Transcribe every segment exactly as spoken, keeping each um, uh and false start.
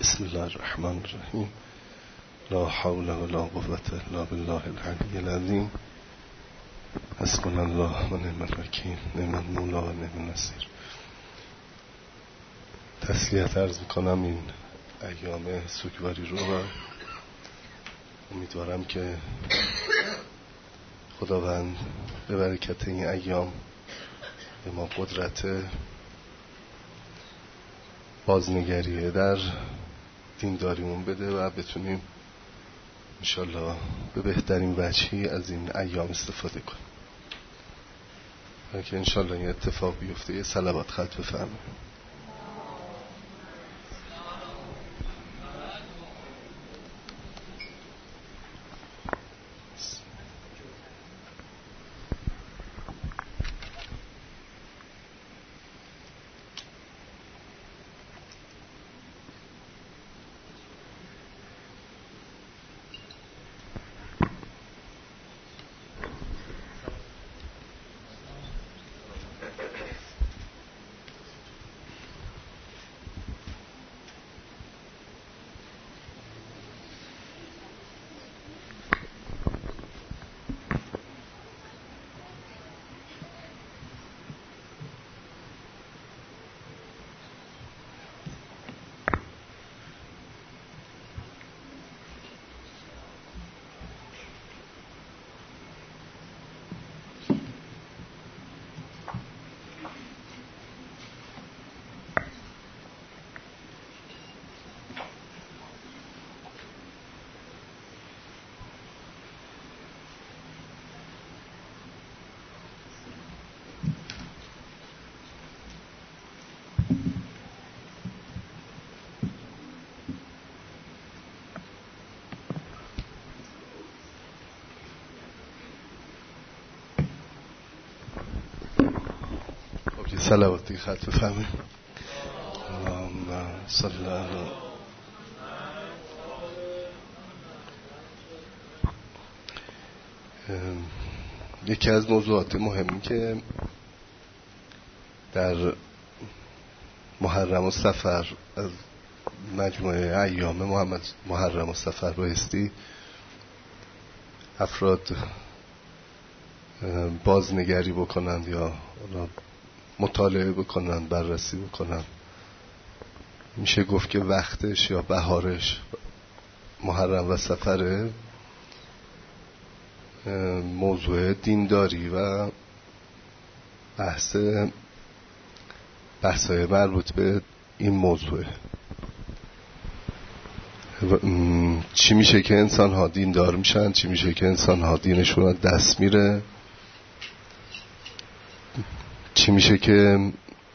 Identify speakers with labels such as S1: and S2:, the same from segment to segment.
S1: بسم الله الرحمن الرحیم. لا حول ولا قوة الا بالله العلی العظیم. حسبنا الله و نعم الوکیل، نعم المولا و نعم النصیر. تسلیت عرض میکنم این ایام سوگواری رو و امیدوارم که خداوند به برکت این ایام به ما قدرت بازنگریه در دینداریمون بده و بتونیم انشالله به بهترین وجهی از این ایام استفاده کنیم و که انشالله این اتفاق بیفته. یه صلوات خط بفرمایید. صلواتی خط بفهمید. اللهم صل علی یکی از موضوعات مهمی که در محرم و صفر از مجموعه ایام محمد محرم و صفر بایستی افراد بازنگری بکنند یا مطالعه بکنن، بررسی بکنن. میشه گفت که وقتش یا بهارش محرم و صفره. موضوع دینداری و بحث بحثای مربوط به این موضوع چی میشه که انسان ها دیندار میشن، چی میشه که انسان ها دینشون دست میره، چی میشه که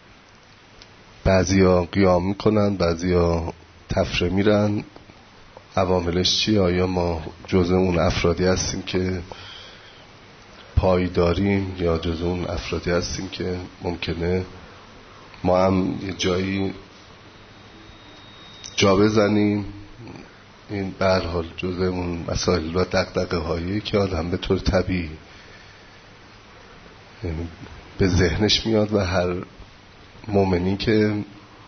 S1: بعضیا قیام میکنن، بعضیا تفره میرن، عواملش چی؟ آیا ما جزء اون افرادی هستیم که پایداریم یا جزء اون افرادی هستیم که ممکنه ما هم یه جایی جا بزنیم؟ این به هر حال جزء اون مسائل و دغدغه هایی که آدم به طور طبیعی به ذهنش میاد و هر مومنی که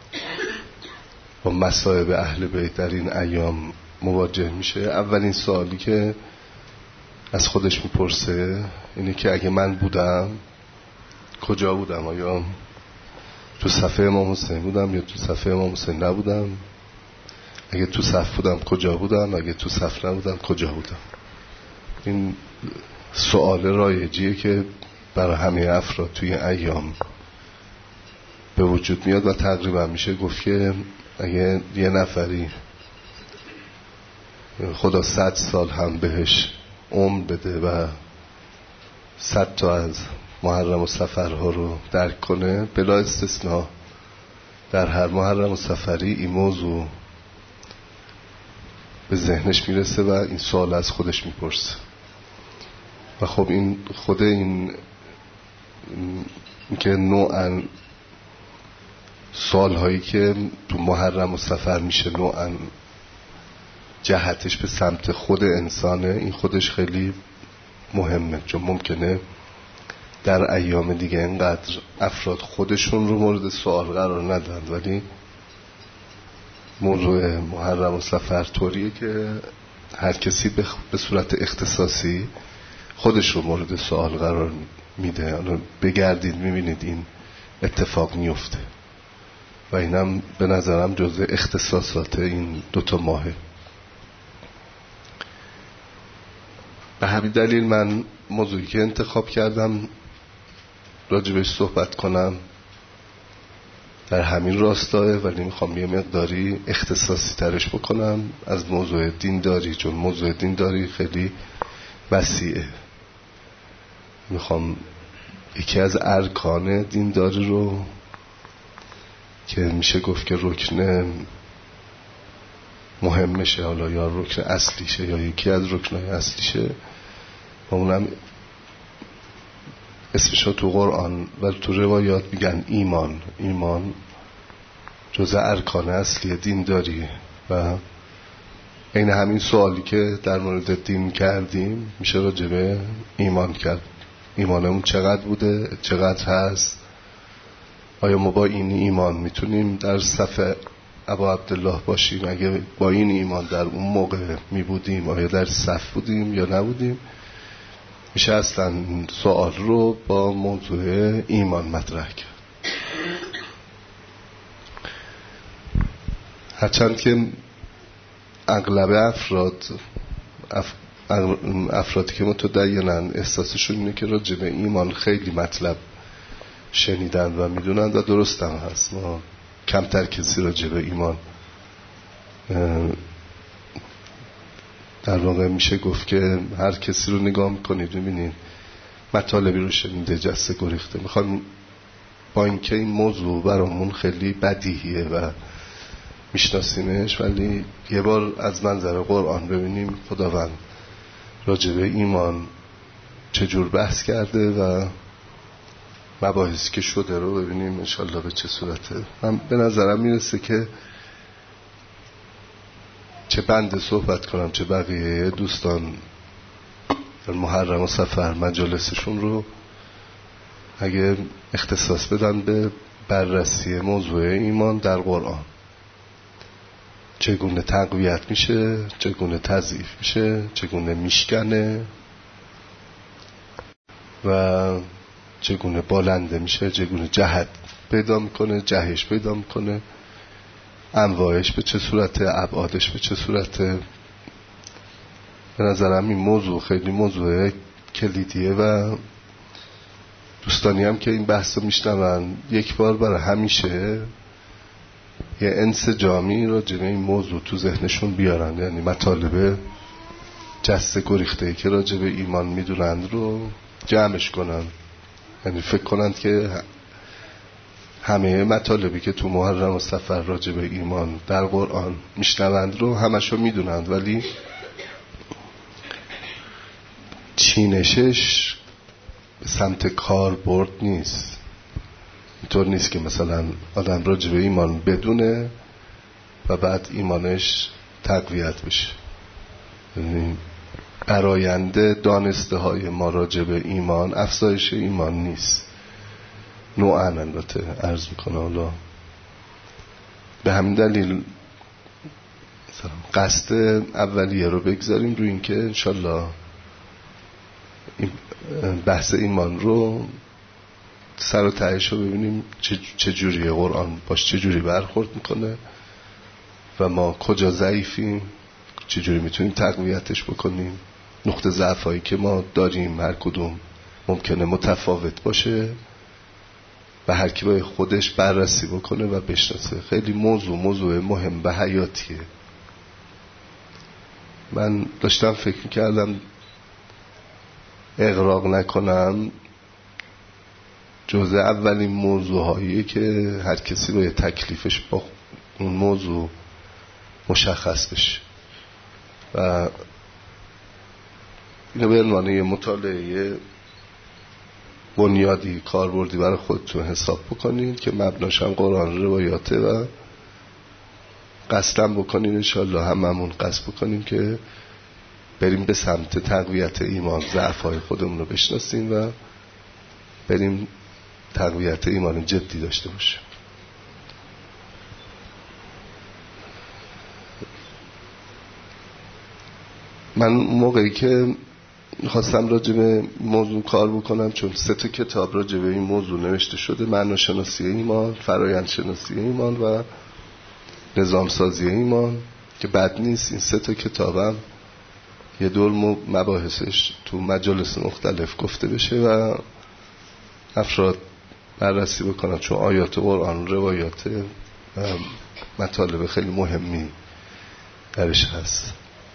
S1: با مصائب اهل بیت در این ایام مواجه میشه، اولین سوالی که از خودش میپرسه اینه که اگه من بودم کجا بودم؟ آیا تو صف امام حسین بودم یا تو صف امام حسین نبودم؟ اگه تو صف بودم کجا بودم؟ اگه تو صف نبودم کجا بودم؟ این سوال رایجیه که برای همه افراد توی ایام به وجود میاد و تقریبا میشه گفت که اگه یه نفری خدا صد سال هم بهش عمر بده و صد تا از محرم و صفرها رو درک کنه، بلا استثناء در هر محرم و صفری این موضوع به ذهنش میرسه و این سوال از خودش میپرسه. و خب این خود این که نوعا سوال هایی که تو محرم و صفر میشه نوعا جهتش به سمت خود انسانه، این خودش خیلی مهمه، چون ممکنه در ایام دیگه اینقدر افراد خودشون رو مورد سوال قرار ندن ولی موضوع محرم و سفر طوریه که هر کسی به صورت اختصاصی خودش رو مورد سوال قرار میده. الان بگردید میبینید این اتفاق میفته و اینم به نظرم جزء اختصاصات این دوتا ماهه. به همین دلیل من موضوعی که انتخاب کردم راجبش صحبت کنم در همین راستاه، ولی میخوام یه مقداری اختصاصی ترش بکنم از موضوع دینداری، چون موضوع دینداری خیلی وسیعه. میخوام یکی از ارکان دینداری رو که میشه گفت که رکن مهمشه، حالا یا رکن اصلیشه یا یکی از رکنهای اصلیشه، و اونم اسمش رو تو قرآن و تو روایات میگن ایمان. ایمان جزء ارکان اصلی دینداریه و این همین سوالی که در مورد دین کردیم میشه راجبه ایمان کرد. ایمانمون چقدر بوده، چقدر هست، آیا ما با این ایمان میتونیم در صف ابا عبدالله باشیم؟ اگه با این ایمان در اون موقع میبودیم آیا در صف بودیم یا نبودیم؟ میشه اصلا سوال رو با موضوع ایمان مطرح کرد. هرچند که اغلب افراد اف... افرادی که متدینن احساسشون اینه که راجع به ایمان خیلی مطلب شنیدن و میدونن و درست هم هست. ما کمتر کسی راجع به ایمان در واقع میشه گفت که هر کسی رو نگاه میکنید میبینید مطالبی رو شنیده جسته گریخته. میخوام با اینکه این موضوع برامون خیلی بدیهیه و میشناسیمش، ولی یه بار از منظر قرآن ببینیم خداوند راجع به ایمان چجور بحث کرده و مباحثی که شده رو ببینیم انشالله به چه صورته. من به نظرم میرسه که چه بنده صحبت کنم چه بقیه دوستان در محرم و سفر مجالسشون رو اگه اختصاص بدن به بررسی موضوع ایمان در قرآن، چگونه تقویت میشه، چگونه تضعیف میشه، چگونه میشکنه و چگونه بالنده میشه، چگونه جهت پیدا میکنه، جهش پیدا میکنه، انواعش به چه صورت، ابعادش به چه صورت. به نظرم این موضوع خیلی موضوع کلیدیه و دوستانی هم که این بحث رو میشنون یک بار برای همیشه یه انسجامی راجع به این موضوع تو ذهنشون بیارن، یعنی مطالب جسته گریخته‌ای که راجع به ایمان میدونند رو جمعش کنن، یعنی فکر کنند که همه مطالبی که تو محرم و سفر راجع به ایمان در قرآن میشنوند رو همشو میدونند، ولی چینشش به سمت کار برد نیست. اینطور نیست که مثلا آدم راجع به ایمان بدونه و بعد ایمانش تقویت بشه. یعنی براینده دانسته های ما راجع به ایمان افزایش ایمان نیست، نوعاً البته عرض میکنه. حالا به همین دلیل قصد اولیه رو بگذاریم روی این که انشالله این بحث ایمان رو سر و تهش رو ببینیم چه جوری قرآن باش چه جوری برخورد میکنه و ما کجا ضعیفیم، چه جوری میتونیم تقویتش بکنیم. نقطه ضعفایی که ما داریم هر کدوم ممکنه متفاوت باشه و هر کی باید خودش بررسی بکنه و بشناسه. خیلی موضوع موضوع مهم و حیاتیه. من داشتم فکر میکردم اغراق نکنم جزء اولین موضوع هایی که هر کسی باید تکلیفش با اون موضوع مشخص بشه و اینو به عنوان یه مطالعه بنیادی کاربردی برای خودتون حساب بکنید که مبناش هم قرآن روایاته و قصدم بکنید انشالله هممون قصد بکنیم که بریم به سمت تقویت ایمان، ضعف‌های خودمون رو بشناسیم و بریم تقویت ایمان جدی داشته باشیم. من موقعی که خواستم راجع به موضوع کار بکنم، چون سه تا کتاب راجع به این موضوع نوشته شده، معناشناسی ایمان، فرایندشناسی ایمان و نظام سازی ایمان، که بد نیست این سه تا کتابم یه دور مباحثش تو مجالس مختلف گفته بشه و افراد بررسی بکنن، چون آیات قرآن، روایات مطالب خیلی مهمی درش هست.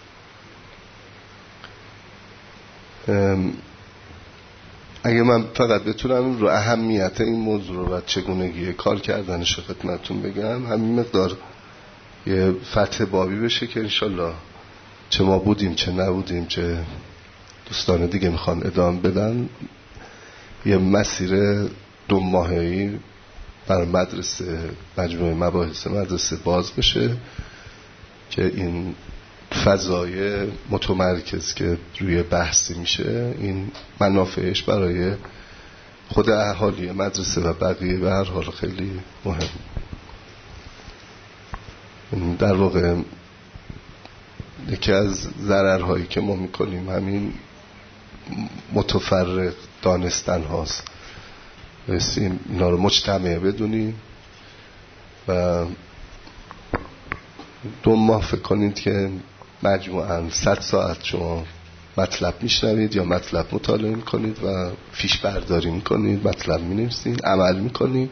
S1: اگه من فقط بتونم رو اهمیت این موضوع رو و چگونگی کار کردنش رو خدمتتون بگم، همین مقدار یه فتح بابی بشه که انشالله چه ما بودیم چه نبودیم چه دوستان دیگه میخوان ادامه بدن، یه مسیر دو ماهه‌ای برای مدرسه، مجموعه مباحث مدرسه باز بشه که این فضای متمرکز که روی بحثی میشه، این منافعش برای خود اهالی مدرسه و بقیه به هر حال خیلی مهم. در واقع یکی از ضررهایی که ما میکنیم همین متفرق دانستن هاست. بسیم اینا رو مجتمع بدونیم و دو ماه فکر کنید که مجموعاً صد ساعت شما مطلب میشنوید یا مطلب مطالعه میکنید و فیش برداری میکنید، مطلب مینویسید، عمل میکنید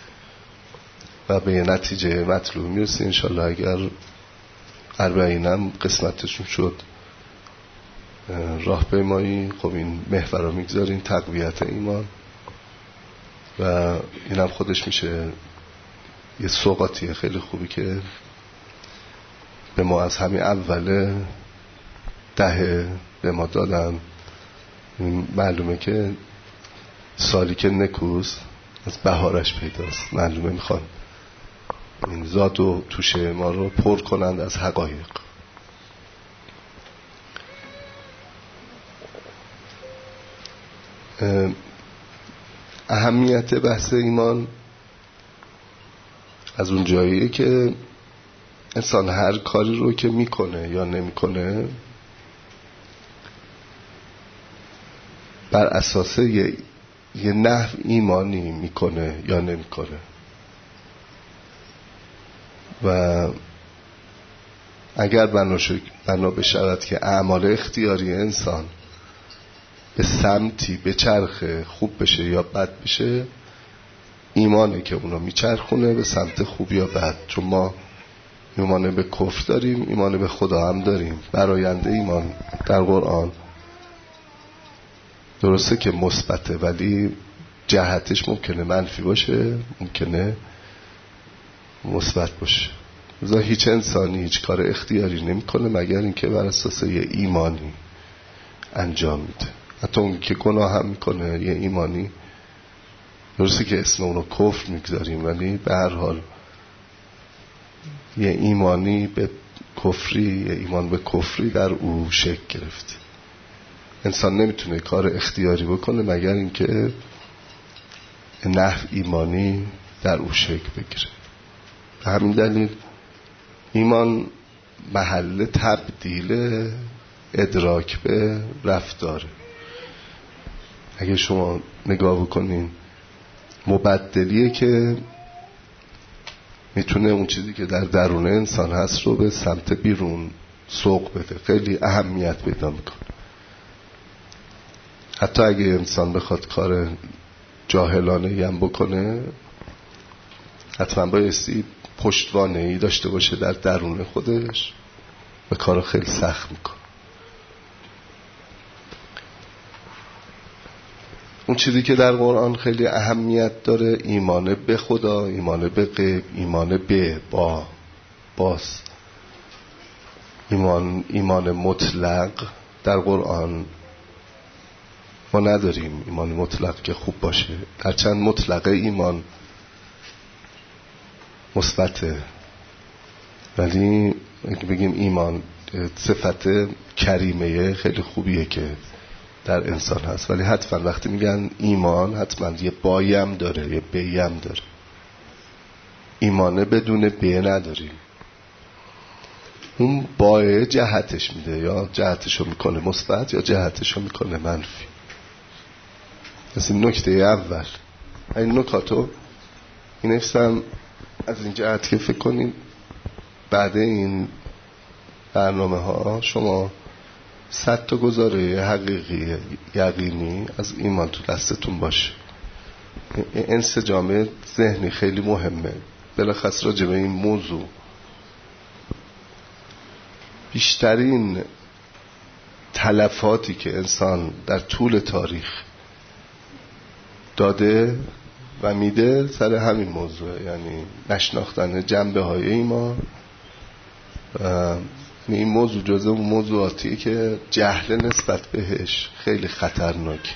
S1: و به یه نتیجه مطلوب میرسید. انشالله اگر اربعینم قسمتشون شد راه پیمایی، خب این محور رو میگذارین تقویت ایمان و اینم خودش میشه یه سوغاتی خیلی خوبی که به ما از همین اول دهه به ما دادن. معلومه که سالی که نکوز از بهارش پیداست، معلومه میخوان این زاد و توشه ما رو پر کنند از حقایق. اهمیت بحث ایمان از اون جاییه که انسان هر کاری رو که میکنه یا نمیکنه بر اساس یه, یه نحو ایمانی میکنه یا نمیکنه و اگر بنا بشود که اعمال اختیاری انسان به سمتی به چرخ خوب بشه یا بد بشه، ایمانه که اونو میچرخونه به سمت خوب یا بد. چون ما ایمان به کفر داریم، ایمان به خدا هم داریم. براینده ایمان در قرآن درسته که مثبته ولی جهتش ممکنه منفی باشه، ممکنه مثبت باشه. مثلا هیچ انسانی هیچ کار اختیاری نمیکنه مگر اینکه بر اساس یه ایمانی انجام میده. حتی اون که گناه هم میکنه یه ایمانی، درسته که اسم اونو کفر میگذاریم ولی به هر حال یه ایمانی به کفری، یه ایمان به کفری در او شکل گرفته. انسان نمیتونه کار اختیاری بکنه مگر اینکه نحو ایمانی در او شکل بگیره. به همین دلیل ایمان محل تبدیل ادراک به رفتاره. اگه شما نگاه بکنین مبدلیه که میتونه اون چیزی که در درون انسان هست رو به سمت بیرون سوق بده، خیلی اهمیت پیدا میکنه. حتی اگه انسان بخواد کار جاهلانه هم بکنه حتما بایستی پشتوانه ای داشته باشه در درون خودش و کار خیلی سخت میکنه. اون چیزی که در قرآن خیلی اهمیت داره ایمان به خدا، ایمان به غیب، ایمان به با باز ایمان ایمان مطلق در قرآن ما نداریم. ایمان مطلق که خوب باشه، هرچند مطلق ایمان مثبته ولی اگه بگیم ایمان صفت کریمه خیلی خوبیه که در انسان هست، ولی حتما وقتی میگن ایمان حتما یه بایم داره یه بیم داره. ایمانه بدون به نداریم. اون بایه جهتش میده، یا جهتشو میکنه مثبت یا جهتشو میکنه منفی. پس این نکته اول. این نکاتو این نفسم از این جهت که فکر کنید بعد این برنامه ها شما صد تا گزاره حقیقی یقینی از ایمان تو دستتون باشه. انسجام ذهنی خیلی مهمه. بلخص راجع به این موضوع بیشترین تلفاتی که انسان در طول تاریخ داده و میده سر همین موضوع، یعنی نشناختن جنبه های ایمان. این موضوع جزء اون موضوعاتیه که جهل نسبت بهش خیلی خطرناک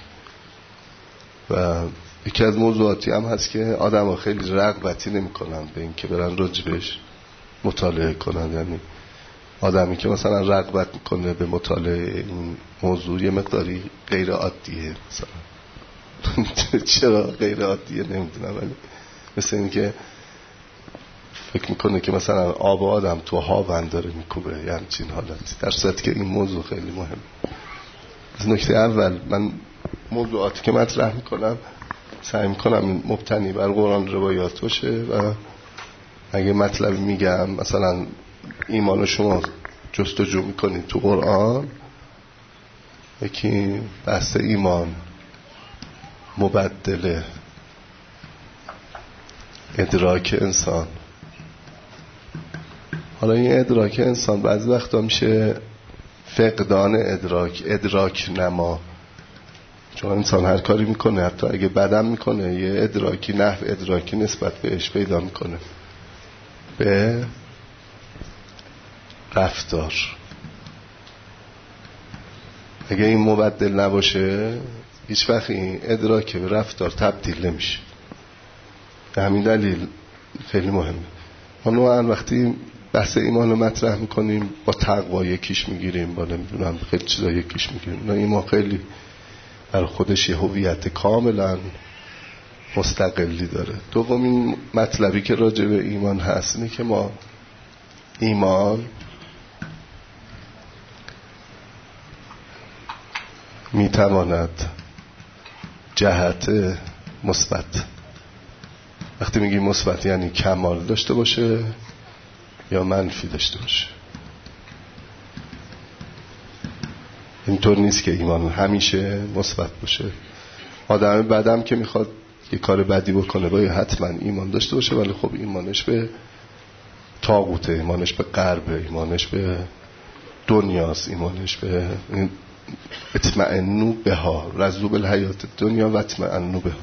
S1: و یکی از موضوعاتی هم هست که آدم ها خیلی رغبتی نمی کنن به این که برن راجبش مطالعه کنن. یعنی آدمی که مثلا رغبت میکنه به مطالعه این موضوع یه مقداری غیر عادیه. مثلا چرا غیر عادیه نمیدونم، ولی مثل این که فکر میکنه که مثلا آب آدم تو هاون داره میکوبه، یعنی چین حالتی، در صورتی که این موضوع خیلی مهم. از نکته اول من موضوعاتی که مطرح میکنم سعی میکنم مبتنی بر قرآن روایات باشه و اگه مطلبی میگم مثلا ایمان شما جستجو میکنید تو قرآن، یکی بحث ایمان مبدل ادراک انسان. حالا این ادراک انسان بعضی وقتا میشه فقدان ادراک، ادراک نما، چون انسان هر کاری میکنه حتی اگه بدم میکنه یه ادراکی، نحو ادراکی نسبت بهش پیدا میکنه به رفتار. اگه این مبدل نباشه هیچ وقت این ادراک به رفتار تبدیل نمیشه. به همین دلیل خیلی مهمه. ما نوعا وقتی بحث ایمان رو مطرح میکنیم با تقوا یکیش میگیریم، با نمیدونم خیلی چیزا یکیش میگیریم. نه، ایمان خیلی برای خودش یه هویت کاملا مستقلی داره. دومین مطلبی که راجع به ایمان هست اینه که ما ایمان میتواند جهت مثبت، وقتی میگیم مثبت یعنی کمال داشته باشه یا منفی داشته باشه. اینطور نیست که ایمان همیشه مثبت باشه. آدم بدم که میخواد یه کار بدی بکنه باید حتما ایمان داشته باشه، ولی خب ایمانش به طاغوته، ایمانش به غربه، ایمانش به دنیاست، ایمانش به اطمئنوا بها رضوا بالحیات الدنیا و اطمئنوا بها.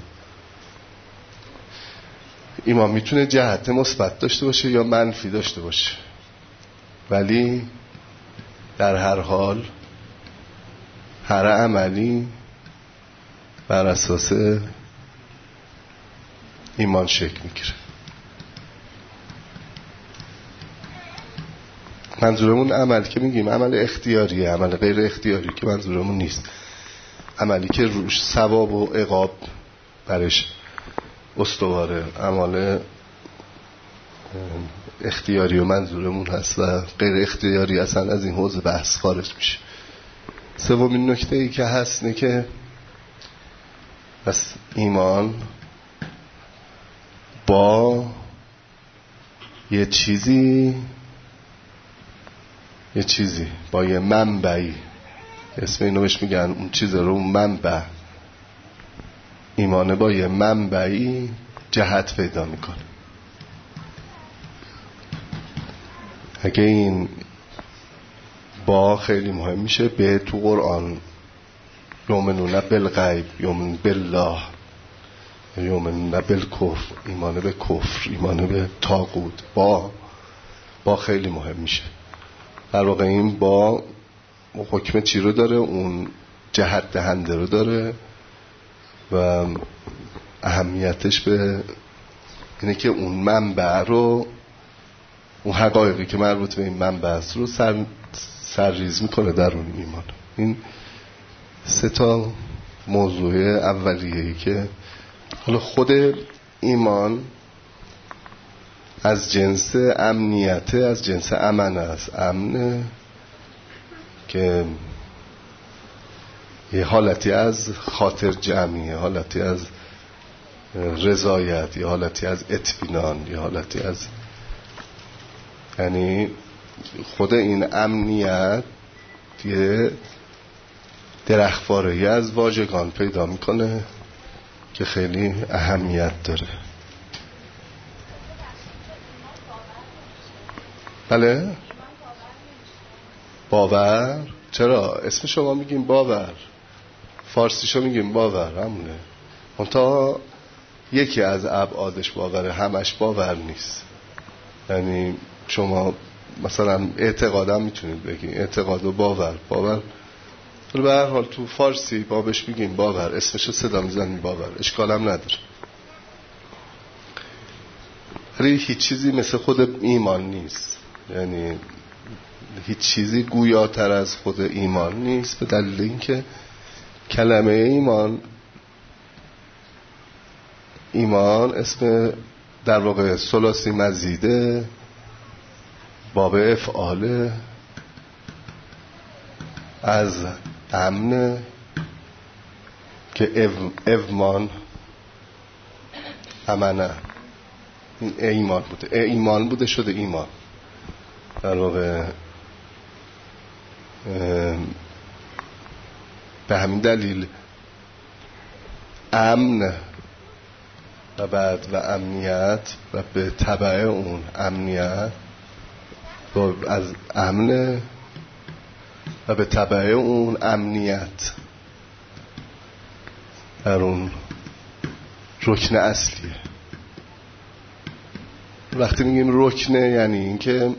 S1: ایمان میتونه جهت مثبت داشته باشه یا منفی داشته باشه، ولی در هر حال هر عملی بر اساس ایمان شکل میگیره. منظورمون عمل که میگیم عمل اختیاریه، عمل غیر اختیاری که منظورمون نیست. عملی که روش ثواب و عقاب برش استواره. عمل اختیاری و منظورمون هست و غیر اختیاری اصلا از این حوزه بحث خارج میشه. سومین نکته ای که هست اینه که پس ایمان با یه چیزی یه چیزی با یه منبعی، اسم اینو بهش میگن اون چیز رو منبع، ایمانه با یه منبعی جهت پیدا میکنه. اگه این با خیلی مهم میشه، به تو قرآن یومنون بالغیب، یومن بالله، یومن بالکفر، ایمانه به کفر، ایمانه به طاغوت، با با خیلی مهم میشه. در واقع این با حکم چی رو داره؟ اون جهت دهنده رو داره و اهمیتش به اینه که اون منبع رو، اون حقایقی که مربوط به این منبع است رو سر سرریز میکنه در اون ایمان. این سه تا موضوع اولیه‌ای که حالا خود ایمان از جنس امنیت، از جنس امن است. امن که یه حالتی از خاطر جمعی، حالتی از رضایت، یه حالتی از اطمینان، یه حالتی از، یعنی خود این امنیت یه درخواره‌ای از واژگان پیدا میکنه که خیلی اهمیت داره. بله؟ باور؟ چرا؟ اسم شما میگیم باور، فارسیشو میگیم باور، همونه. منتها یکی از ابعادش باوره، همش باور نیست. یعنی شما مثلا اعتقادم میتونید بگید، اعتقاد و باور، باور به هر حال تو فارسی بابش میگیم باور، اسمشو صدا میزنیم باور، اشکالم نداره. ولی هیچ چیزی مثل خود ایمان نیست. یعنی هیچ چیزی گویاتر از خود ایمان نیست، به دلیل اینکه کلمه ایمان، ایمان اسم در واقع ثلاثی مزیده، باب افعاله، از امن که ایمان امنه، این ایمان بوده، ایمان بوده شده ایمان. در واقع به همین دلیل امن و بعد و امنیت و به تبع اون امنیت و از امن و به تبع اون امنیت در اون رکن اصلیه. وقتی میگیم رکنه یعنی این که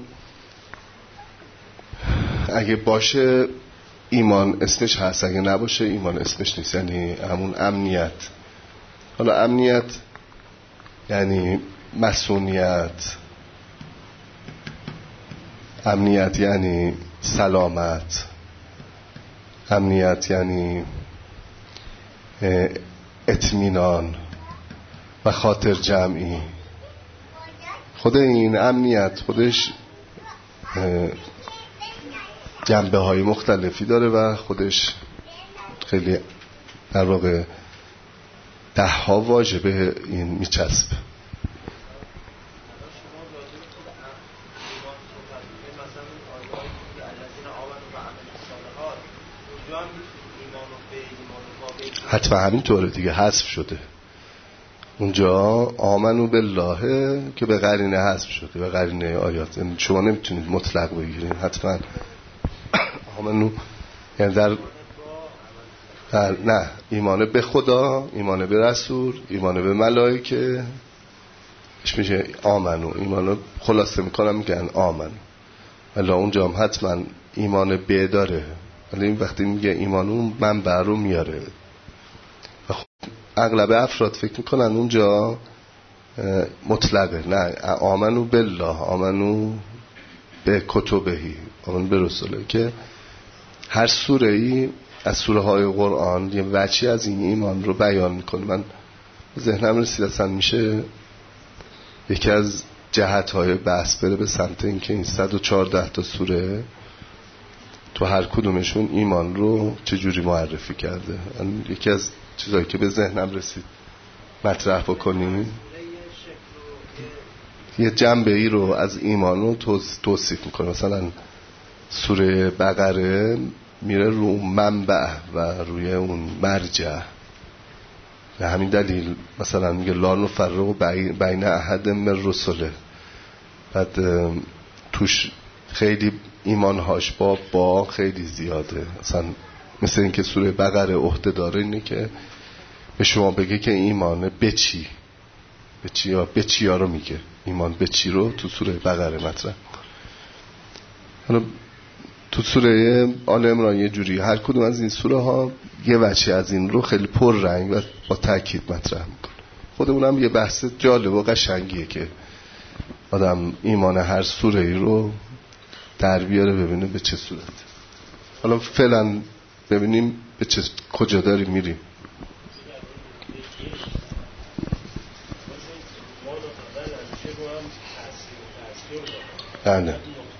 S1: اگه باشه ایمان اسمش هست، اگه نباشه ایمان اسمش نیست. یعنی همون امنیت. حالا امنیت یعنی مسئولیت، امنیت یعنی سلامت، امنیت یعنی اطمینان و خاطر جمعی. خود این امنیت خودش جنبه های مختلفی داره و خودش خیلی در واقع ده ها واژه به این میچسبه. حتما همینطوره دیگه، حذف شده اونجا آمنو بالله که به قرینه حذف شده، به قرینه آیات. یعنی شما نمیتونید مطلق بگیرید، حتما آمنو یعنی در, در نه ایمان به خدا، ایمان به رسول، ایمان به ملائکه اش میشه آمنو. ایمانو خلاصه میکنم میگن آمنو، ولی اونجا هم حتما ایمان به داره. ولی این وقتی میگه ایمانو منبع رو میاره و خب اغلب افراد فکر میکنن اونجا مطلقه. نه، آمنو بالله، آمنو به کتبهی، آمنو به رسوله، که هر سوره ای از سوره های قرآن یه وجهی از این ایمان رو بیان میکنه. من ذهنم رسید اصلا میشه یکی از جهت های بحث بره به سمت این که این صد و چهارده تا سوره تو هر کدومشون ایمان رو چجوری معرفی کرده. یکی از چیزایی که به ذهنم رسید مطرح بکنیم، یه جنبه ای رو از ایمان رو توصیف میکنه. مثلا سوره بقره میره رو منبع و روی اون مرجع. به همین دلیل مثلا میگه لا نفرق بین احد من رسله، بعد توش خیلی ایمانهاش با با خیلی زیاده. مثلا مثل این که سوره بقره عهده داره اینه که به شما بگه که ایمان به چی، به چی ها به چی ها رو میگه، ایمان به چی رو تو سوره بقره مطرح. حالا تو سوره آل عمران یه جوری، هر کدوم از این سوره ها یه وجه از این رو خیلی پر رنگ و با تاکید مطرح میکنه. خودمون هم یه بحث جالب و قشنگیه که آدم ایمان هر سوره ای رو در بیاره ببینه به چه صورت. حالا فعلا ببینیم به چه کجا داریم میریم. بله.
S2: ایمان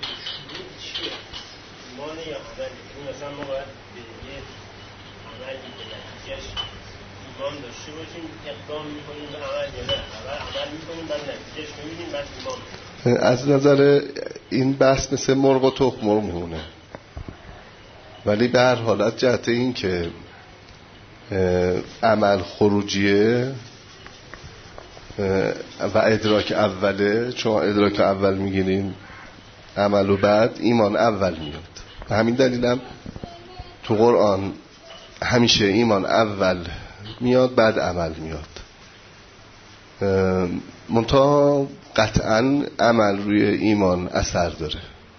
S2: یا عملی، مثلا ما باید به یه عملی که نتیجهش ایمان داشته باشیم، اقدام میکنیم به عمل یا نه، اول عمل میکنیم بعد نتیجهش میبینیم بعد ایمان.
S1: از نظر این بحث مثل مرغ و تخم مرغ میمونه، ولی به هر حالت جهت این که عمل خروجیه و ادراک اوله، چون ادراک اول میگیریم عمل و بعد ایمان اول میاد. به همین دلیل هم تو قرآن همیشه ایمان اول میاد بعد عمل میاد. منتها قطعا عمل روی ایمان اثر داره،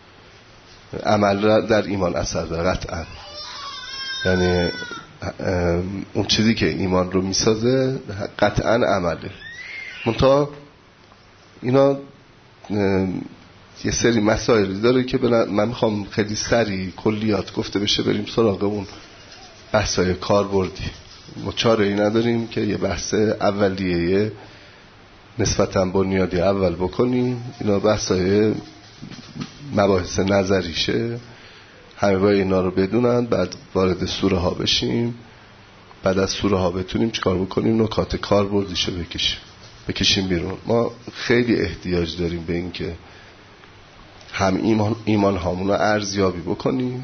S1: عمل در ایمان اثر داره قطعا. یعنی اون چیزی که ایمان رو میسازه قطعا عمله. منتها اینا یه سری مسائلی داره که من میخوام خیلی سریع کلیات گفته بشه بریم سراغ اون بحثای کاربردی. ما چاره‌ای نداریم که یه بحث اولیه نسبتاً بنیادی اول بکنیم. اینا بحثای مباحث نظریشه، همه باید اینا رو بدونن، بعد وارد سوره ها بشیم، بعد از سوره ها بتونیم چیکار بکنیم، نکات کاربردیشو بکشیم بکشیم بیرون. ما خیلی احتیاج داریم به این که هم ایمان, ایمان هامون رو ارزیابی بکنیم،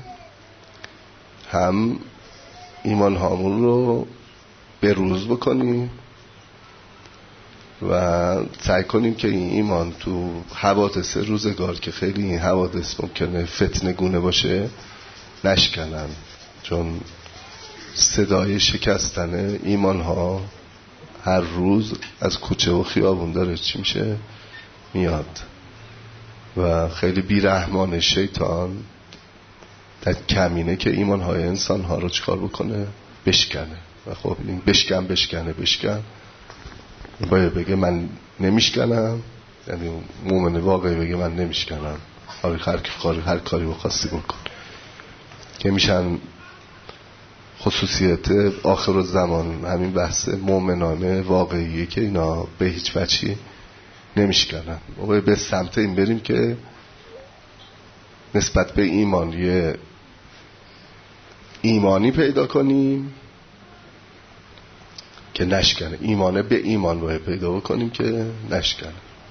S1: هم ایمان هامون رو بروز بکنیم و سعی کنیم که این ایمان تو حوادث روزگار که خیلی این حوادث ممکنه فتنه گونه باشه نشکنن، چون صدای شکستن ایمان ها هر روز از کوچه و خیابون داره چی میشه میاد و خیلی بیرحمان شیطان در کمینه که ایمان های انسان ها رو چکار بکنه بشکنه. و خب این بشکن بشکنه بشکن باید بگه من نمیشکنم، یعنی مومن واقعی بگه من نمیشکنم، هر کاری هر کاری بخواستی بکن، که میشن خصوصیت آخر الزمان. همین بحث مومنانه واقعیه که اینا به هیچ وجهی نمیشکنن. ما باید به سمت این بریم که نسبت به ایمان یه ایمانی پیدا کنیم که نشکنه، ایمانه به ایمان باید پیدا بکنیم که نشکنه.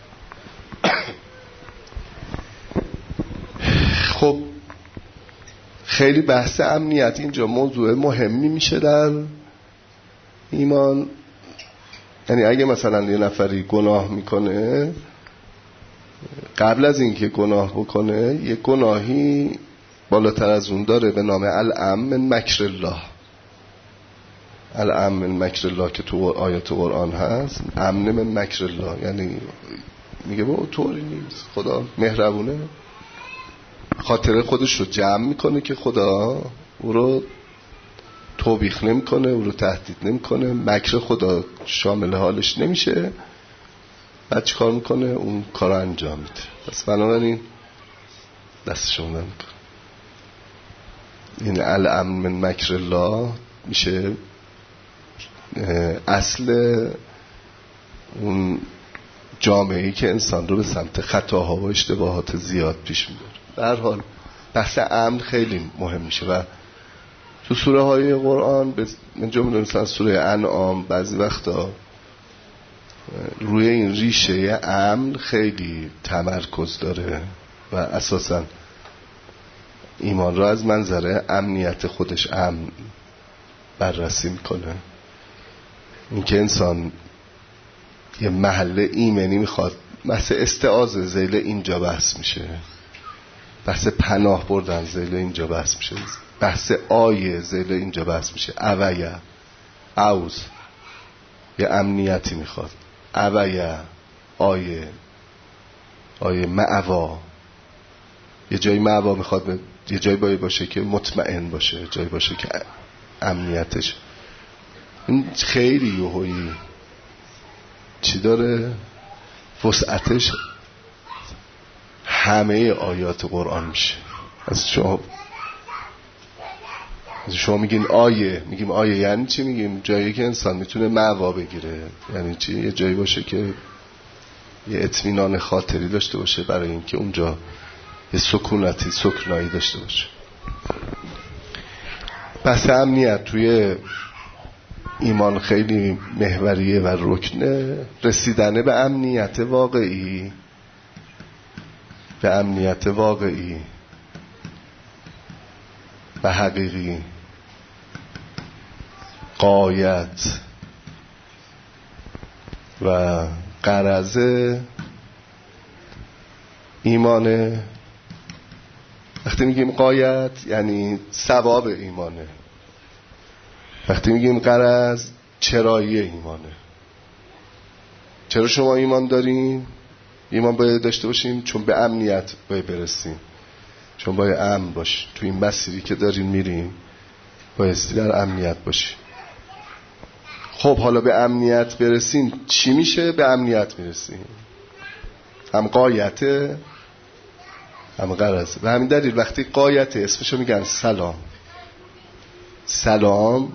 S1: خب خیلی بحث امنیت اینجا موضوع مهمی میشه در ایمان. یعنی اگه مثلا یه نفری گناه میکنه، قبل از اینکه گناه بکنه یه گناهی بالاتر از اون داره به نام الامن من مکر الله. الامن من مکر الله که تو آیات قرآن هست، امن من مکر الله، یعنی میگه با طوری نیست، خدا مهربونه، خاطر خودش رو جمع میکنه که خدا او رو توبیخ نمیکنه، او رو تهدید نمیکنه، مکر خدا شامل حالش نمیشه، بعد چی کار میکنه؟ اون کار رو انجام میده. پس بنابراین دستشون نمیکنه. این الامن من مکر الله میشه اصل اون جامعه‌ای که انسان رو به سمت خطاها و اشتباهات زیاد پیش میبره. به هر حال بحث امن خیلی مهم میشه و تو سوره های قرآن من جمله مثلا سوره انعام بعضی وقتا روی این ریشه امن خیلی تمرکز داره و اساسا ایمان را از منظر امنیت خودش امن بررسی میکنه. این که انسان یه محل ایمنی میخواد، بحث استعاذه ذیل اینجا بحث میشه، بحث پناه بردن ذیل اینجا بحث میشه، بحث آیه ذیل اینجا بحث میشه. اویه اوز یه امنیتی میخواد، اویه آیه آیه معوا یه جایی معوا میخواد، یه جایی باید باشه که مطمئن باشه، جایی باشه که امنیتش. این خیلی یوهویی چی داره وسعتش همه آیات قرآن میشه. از شما از شما میگین آیه، میگیم آیه یعنی چی؟ میگیم جایی که انسان میتونه معوا بگیره. یعنی چی؟ یه جایی باشه که یه اطمینان خاطری داشته باشه، برای اینکه اونجا یه سکونتی سکنایی داشته باشه. بحث امنیت توی ایمان خیلی محوریه و رکنه. رسیدن به امنیت واقعی، به امنیت واقعی و حقیقی، غایت و غرض ایمانه. وقتی میگیم غایت یعنی ثواب ایمانه، وقتی میگیم غرض چرایی ایمانه. چرا شما ایمان دارین؟ ایمان باید داشته باشین چون به امنیت باید برسیم، چون باید امن باش. تو این مسیری که دارین میریم بایستی در امنیت باشی. خب حالا به امنیت برسین چی میشه؟ به امنیت میرسین، هم غایته هم غرض. و همین دلیل وقتی غایته اسمشو میگن سلام. سلام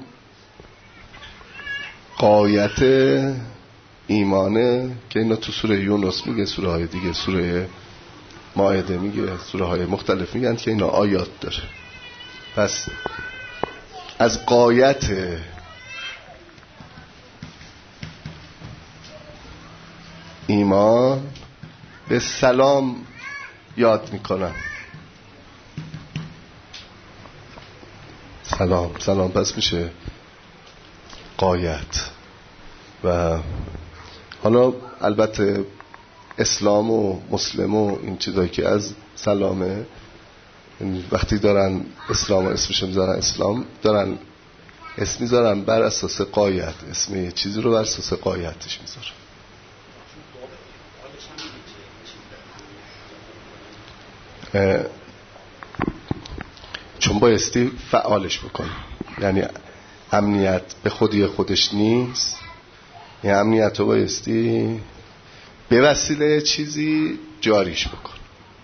S1: غایت ایمانه که اینا تو سوره یونس میگه، سوره های دیگه، سوره مائده میگه، سوره های مختلف میگن که اینا آیات داره. پس از غایت ایمان به سلام یاد میکنن. سلام سلام پس میشه غایت. و حالا البته اسلام و مسلم و این چیزایی که از سلامه، وقتی دارن اسلام و اسمش میذارن اسلام، دارن اسم میذارن بر اساس غایت، اسم یه چیزی رو بر اساس غایتش میذارن. چون بایستی فعالش بکنی. یعنی امنیت به خودی خودش نیست، یعنی امنیت رو بایستی به وسیله چیزی جاریش بکن.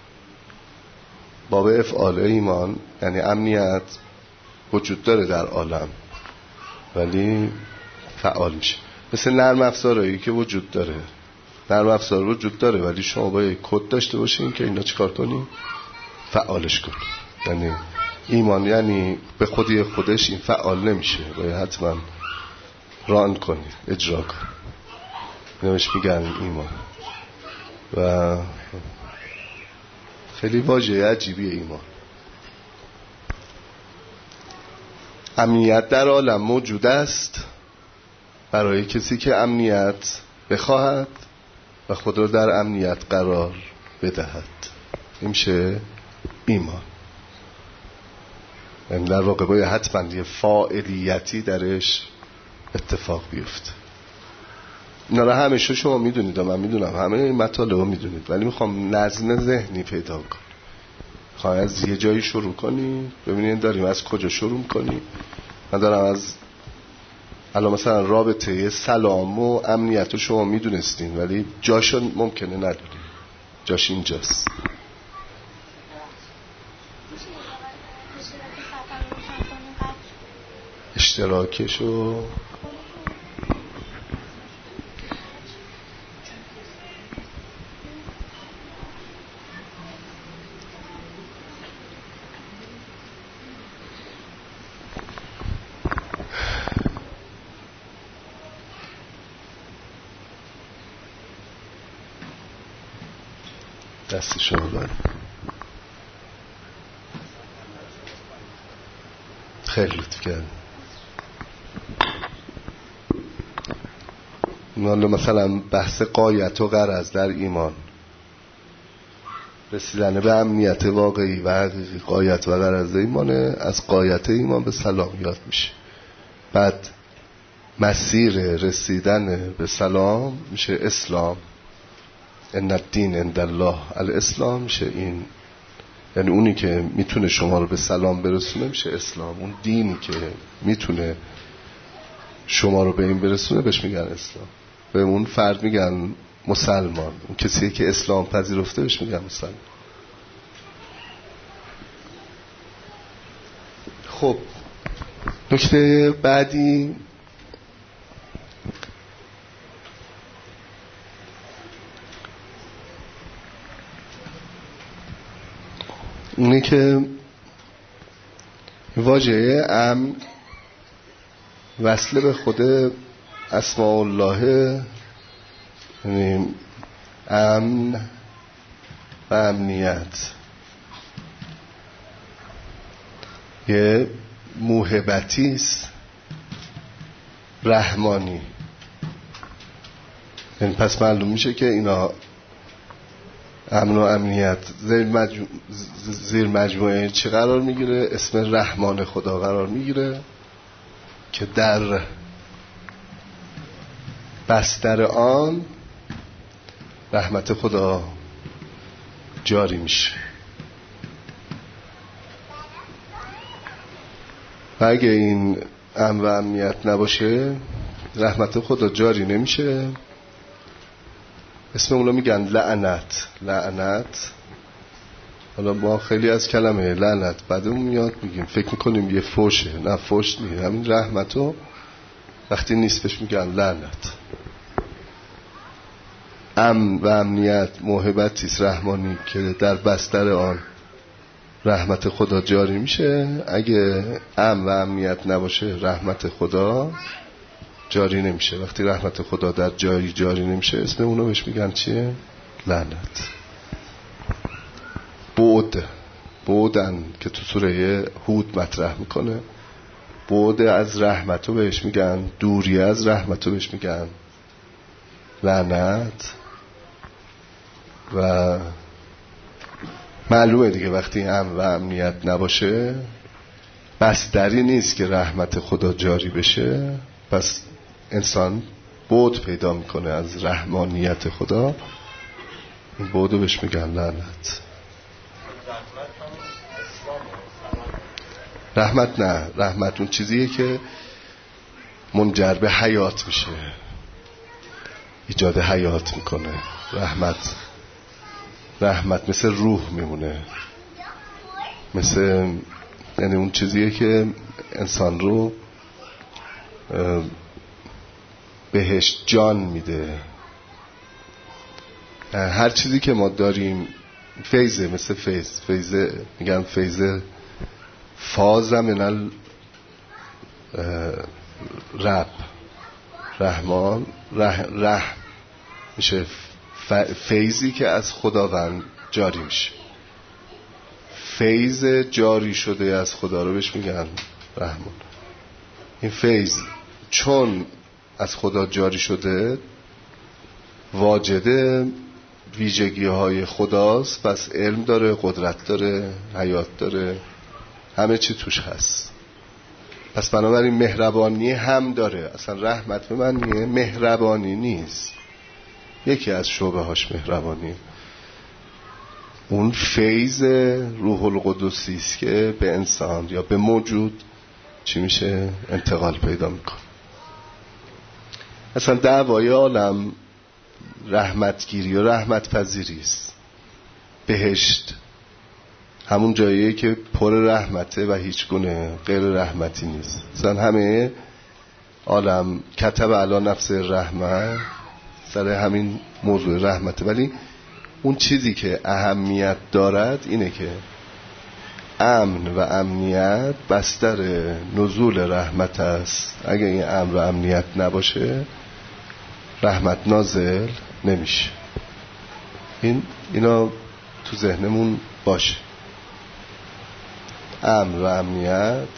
S1: باب افعال ایمان یعنی امنیت وجود داره در عالم ولی فعال میشه. مثل نرم افزارهایی که وجود داره، نرم افزار وجود داره ولی شما باید کد داشته باشین که اینا چیکار کنی؟ فعالش کن. یعنی ایمان یعنی به خودی خودش این فعال نمیشه، باید حتما ران کنی، اجرا کن. نمیش میگن ایمان. و خیلی واژه عجیبیه ایمان. امنیت در عالم موجود است برای کسی که امنیت بخواهد و خود را در امنیت قرار بدهد. این میشه ایمان. یعنی در واقع باید حتما یه فاعلیتی درش اتفاق بیفته. اینا را همیشه شما میدونید و من میدونم، همه این مطالب رو میدونید، ولی میخوام نظم ذهنی پیدا کنم. خواهی از یه جایی شروع کنی، ببینید داریم از کجا شروع کنی. من دارم از الان مثلا رابطه سلام و امنیت رو شما میدونستین ولی جاشو ممکنه ندونید. جاش اینجاست. اشتراکشو دست شما دارم. خیلی لطف کرد. مثلا بحث غایت و غرض در ایمان، رسیدن به امنیت واقعی و حقیقی، غایت و غرض ایمانه. از غایت ایمان به سلام یاد میشه. بعد مسیر رسیدن به سلام میشه اسلام. ان الدین عند الله الاسلام میشه این. یعنی اونی که میتونه شما رو به سلام برسونه میشه اسلام. اون دینی که میتونه شما رو به این برسونه بهش میگن اسلام. به اون فرد میگن مسلمان. اون کسی که اسلام پذیرفته بهش میگن مسلمان. خب نکته بعدی اینه که واژه امن وصله به خود اسماء الله، یعنی امن و امنیت، یه موهبتی است رحمانی. یعنی پس معلوم میشه که اینا امن و امنیت زیر, مجموع... زیر مجموعه چه قرار میگیره؟ اسم رحمان خدا قرار میگیره که در بستر آن رحمت خدا جاری میشه. و اگه این امن و امنیت نباشه رحمت خدا جاری نمیشه. اسم اونو میگن لعنت. لعنت، حالا ما خیلی از کلمه لعنت بعدمون میاد میگیم فکر میکنیم یه فوشه، نه فوش نیست، همین رحمتو وقتی نیست بهش میگن لعنت. امن و امنیت موهبتیست رحمانی که در بستر آن رحمت خدا جاری میشه. اگه امن و امنیت نباشه رحمت خدا جاری نمیشه. وقتی رحمت خدا در جایی جاری نمیشه اسم اونو بهش میگن چیه؟ لعنت. بعد، بعدن که تو سوره هود مطرح میکنه، بعد از رحمتو بهش میگن، دوری از رحمتو بهش میگن لعنت. و معلومه دیگه وقتی امن و امنیت نباشه بستری نیست که رحمت خدا جاری بشه، پس انسان بعد پیدا میکنه از رحمانیت خدا. این بعدو بهش میگن لعنت. رحمت نه، رحمت اون چیزیه که منجر به حیات میشه، ایجاد حیات میکنه. رحمت رحمت مثل روح میمونه، مثل یعنی اون چیزیه که انسان رو بهش جان میده. هر چیزی که ما داریم فیضه، مثل فیض، فیضه میگن فیضه فاز من رب رحمان رح رحم میشه فیضی که از خداوند جاری میشه. فیض جاری شده از خدا رو بهش میگن رحمان. این فیض چون از خدا جاری شده واجد ویژگی های خداست، پس علم داره، قدرت داره، حیات داره، همه چی توش هست. پس بنابراین مهربانی هم داره. اصلا رحمت به معنی مهربانی نیست، یکی از شعبه هاش مهربانی. اون فیض روح القدسی است که به انسان یا به موجود چی میشه؟ انتقال پیدا میکنه. اصلا دعوای عالم رحمتگیری و رحمت پذیری است. بهشت همون جاییه که پر رحمته و هیچ گونه غیر رحمتی نیست. اصلا همه عالم کتب علی نفس رحمت سر همین موضوع رحمته. ولی اون چیزی که اهمیت دارد اینه که امن و امنیت بستر نزول رحمت است. اگه این امن و امنیت نباشه رحمت نازل نمیشه. این اینا تو ذهنمون باشه. امن و امنیت.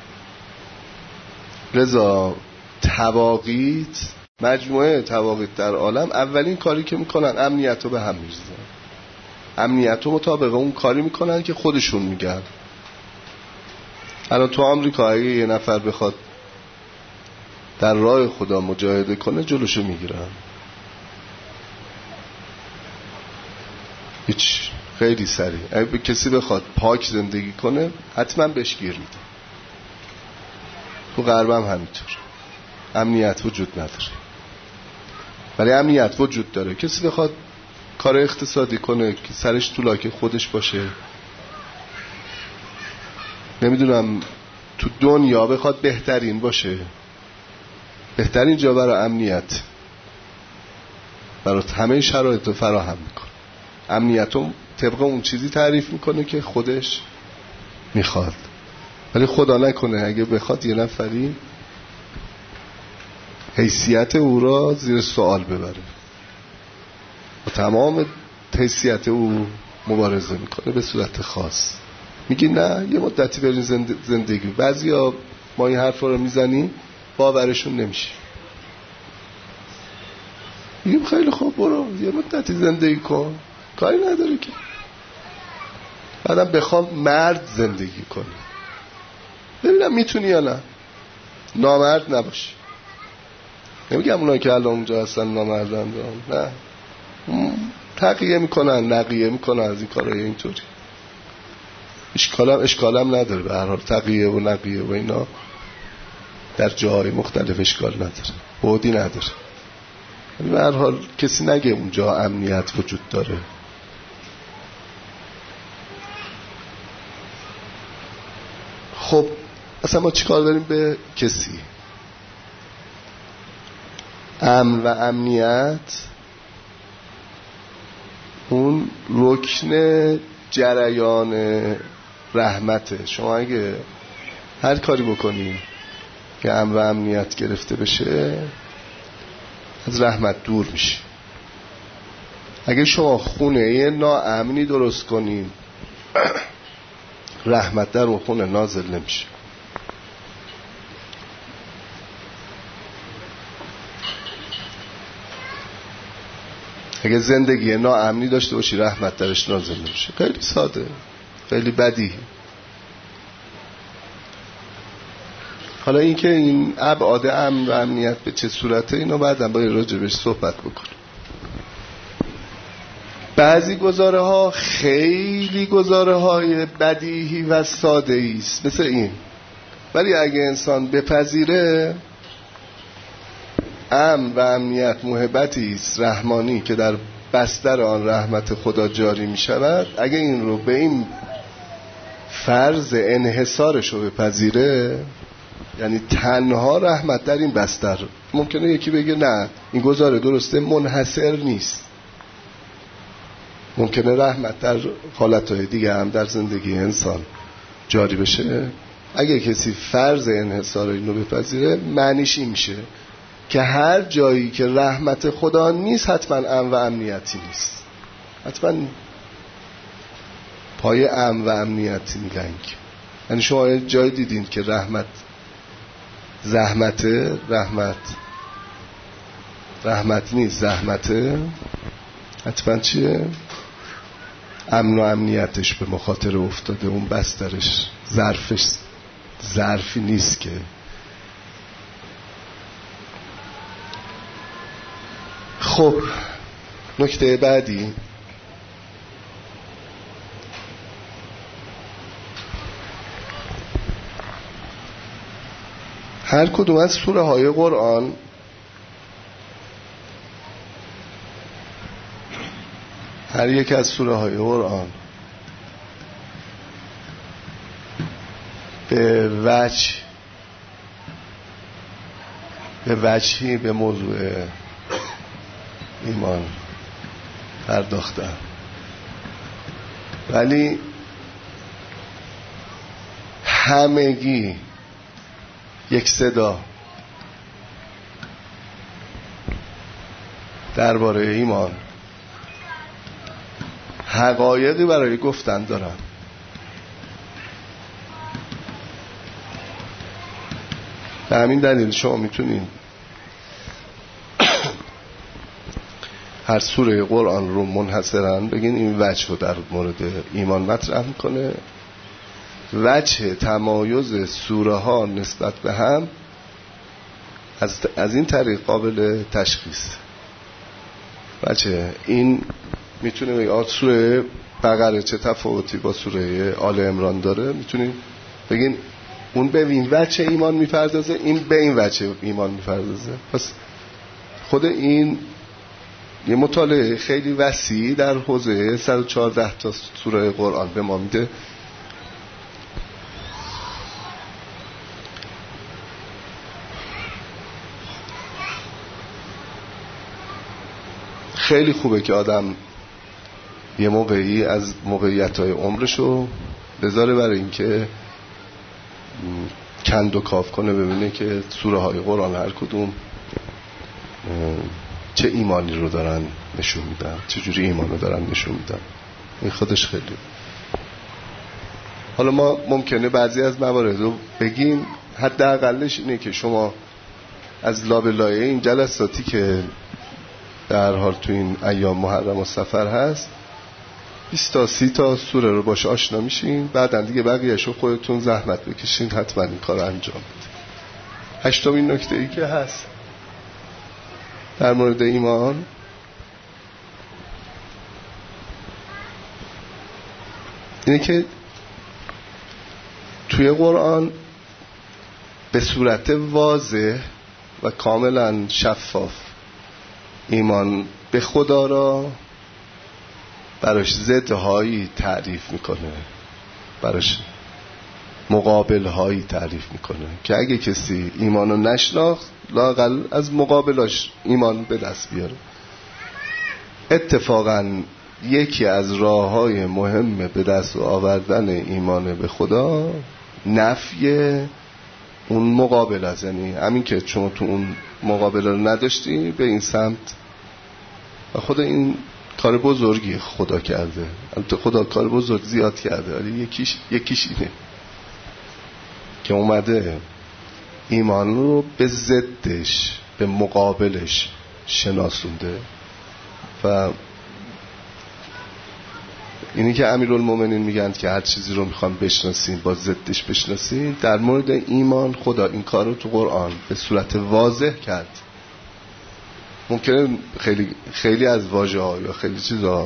S1: لذا تواقیت، مجموعه تواقیت در عالم اولین کاری که میکنن امنیت رو به هم میریزن. امنیت رو مطابق اون کاری میکنن که خودشون میگن. الان تو آمریکا اگه یه نفر بخواد در راه خدا مجاهده کنه جلوشو میگیرن. هیچ، خیلی سریع. اگه به کسی بخواد پاک زندگی کنه حتما بهش گیر میده. تو غرب هم همینطور امنیت وجود نداره، ولی امنیت وجود داره. کسی بخواد کار اقتصادی کنه که سرش تو لاک خودش باشه، نمیدونم تو دنیا بخواد بهترین باشه، بهترین جا برای امنیت، برای همه شرایط رو فراهم میکنه. امنیت رو طبق اون چیزی تعریف میکنه که خودش میخواد، ولی خدا نکنه اگه بخواد یه نفری حیثیت او را زیر سوال ببره، با تمام حیثیت او مبارزه میکنه به صورت خاص. میگی نه یه مدتی برین زندگی. بعضیا ما این حرف رو میزنیم باورشون نمیشه، میگیم خیلی خوب برو یه مدتی زندگی کن، کاری نداره که. بعدم بخوام مرد زندگی کنی، ببینم میتونی یا نه. نامرد نباش. نمیگم اونایی که الان اونجا هستن نامردن، نه، تقیه میکنن نقیه میکنن از این کارهای اینطوری. اشکالم اشکالم نداره، به هر حال تقیه و نقیه و اینا در جاهای مختلف اشکال نداره، بعدی نداره. به هر حال کسی نگه اونجا امنیت وجود داره. خب اصلا ما چیکار داریم به کسی؟ امن و امنیت اون رکن جریان رحمته. شما اگه هر کاری بکنی که امن و امنیت گرفته بشه از رحمت دور میشه. اگه شما خونه ناامنی درست کنی رحمت در اون خونه نازل نمیشه. اگه زندگی ناامنی داشته باشی رحمت درش نازل نمیشه. خیلی ساده، خیلی بدیهی. حالا این که این ابعاد امن و امنیت به چه صورته اینو بعدم باید راجع بهش صحبت بکنیم. بعضی گزاره ها خیلی گزاره های بدیهی و ساده است مثل این، ولی اگه انسان بپذیره امن و امنیت محبتی است رحمانی که در بستر آن رحمت خدا جاری می شود، اگه این رو به این فرض انحصارش رو بپذیره، یعنی تنها رحمت در این بستر. ممکنه یکی بگه نه این گزاره درسته، منحصر نیست. ممکنه رحمت در حالتهای دیگه هم در زندگی انسان جاری بشه. اگه کسی فرض انحصار اینو بپذیره معنیش این میشه که هر جایی که رحمت خدا نیست حتما امن و امنیتی نیست، حتما پای امن و امنیتی نگنگ. یعنی شما جایی دیدین که رحمت زحمته، رحمت رحمت نیست زحمته، حتما چیه؟ امن و امنیتش به مخاطره افتاده، اون بسترش ظرفش ظرفی نیست که. خب نکته بعدی هر کدوم از سوره های قرآن هر یک از سوره های قرآن به وجه به وجهی به موضوع ایمان پرداختن، ولی همگی یک صدا درباره ایمان حقایقی برای گفتن دارن. به همین دلیل شما میتونین هر سوره قرآن رو منحصراً بگین این وجه رو در مورد ایمان مطرح میکنه. وجه تمایز سوره ها نسبت به هم از, از این طریق قابل تشخیص. وجه این میتونه بگه آه سوره بقره چه تفاوتی با سوره آل عمران داره، میتونین بگین اون به این وجه ایمان میپردازه، این به این وجه ایمان میپردازه. پس خود این یه مطالعه خیلی وسیع در حوزه صد و چهارده تا سوره قرآن به ما میده. خیلی خوبه که آدم یه موقعی از موقعیت‌های عمرشو بذاره برای اینکه کند و کاف کنه، ببینه که سوره های قرآن هر کدوم چه ایمانی رو دارن نشون میدن، چه جوری ایمان رو دارن نشون میدن. این خودش خیلی. حالا ما ممکنه بعضی از موارد رو بگیم، حداقلش اینه که شما از لابلایه این جلساتی که در حال تو این ایام محرم و سفر هست بیست تا سی تا سوره رو باش آشنا میشین، بعدن دیگه بقیه‌اش رو خودتون زحمت بکشین حتما این کار رو انجام بدید. هشتمین نکته ای که هست در مورد ایمان، اینه که توی قرآن به صورت واضح و کاملا شفاف ایمان به خدا را براش ضدهایی تعریف میکنه، براش مقابلهایی تعریف میکنه که اگه کسی ایمانو نشناخت لااقل از مقابلاش ایمان به دست بیاره. اتفاقا یکی از راههای مهم به دست آوردن ایمان به خدا نفی اون مقابل است. یعنی همین که شما تو اون مقابل رو نداشتی به این سمت، و خدا این کار بزرگی خدا کرده. البته خدا کار بزرگ زیاد کرده، ولی یکیش یکیش اینه که اومده ایمان رو به ضدش، به مقابلش شناسونده. و اینی که امیرالمومنین میگن که هر چیزی رو میخوان بشناسین با ضدش بشناسین، در مورد ایمان خدا این کار رو تو قرآن به صورت واضح کرد. ممکنه خیلی خیلی از واژه‌ها یا خیلی چیزا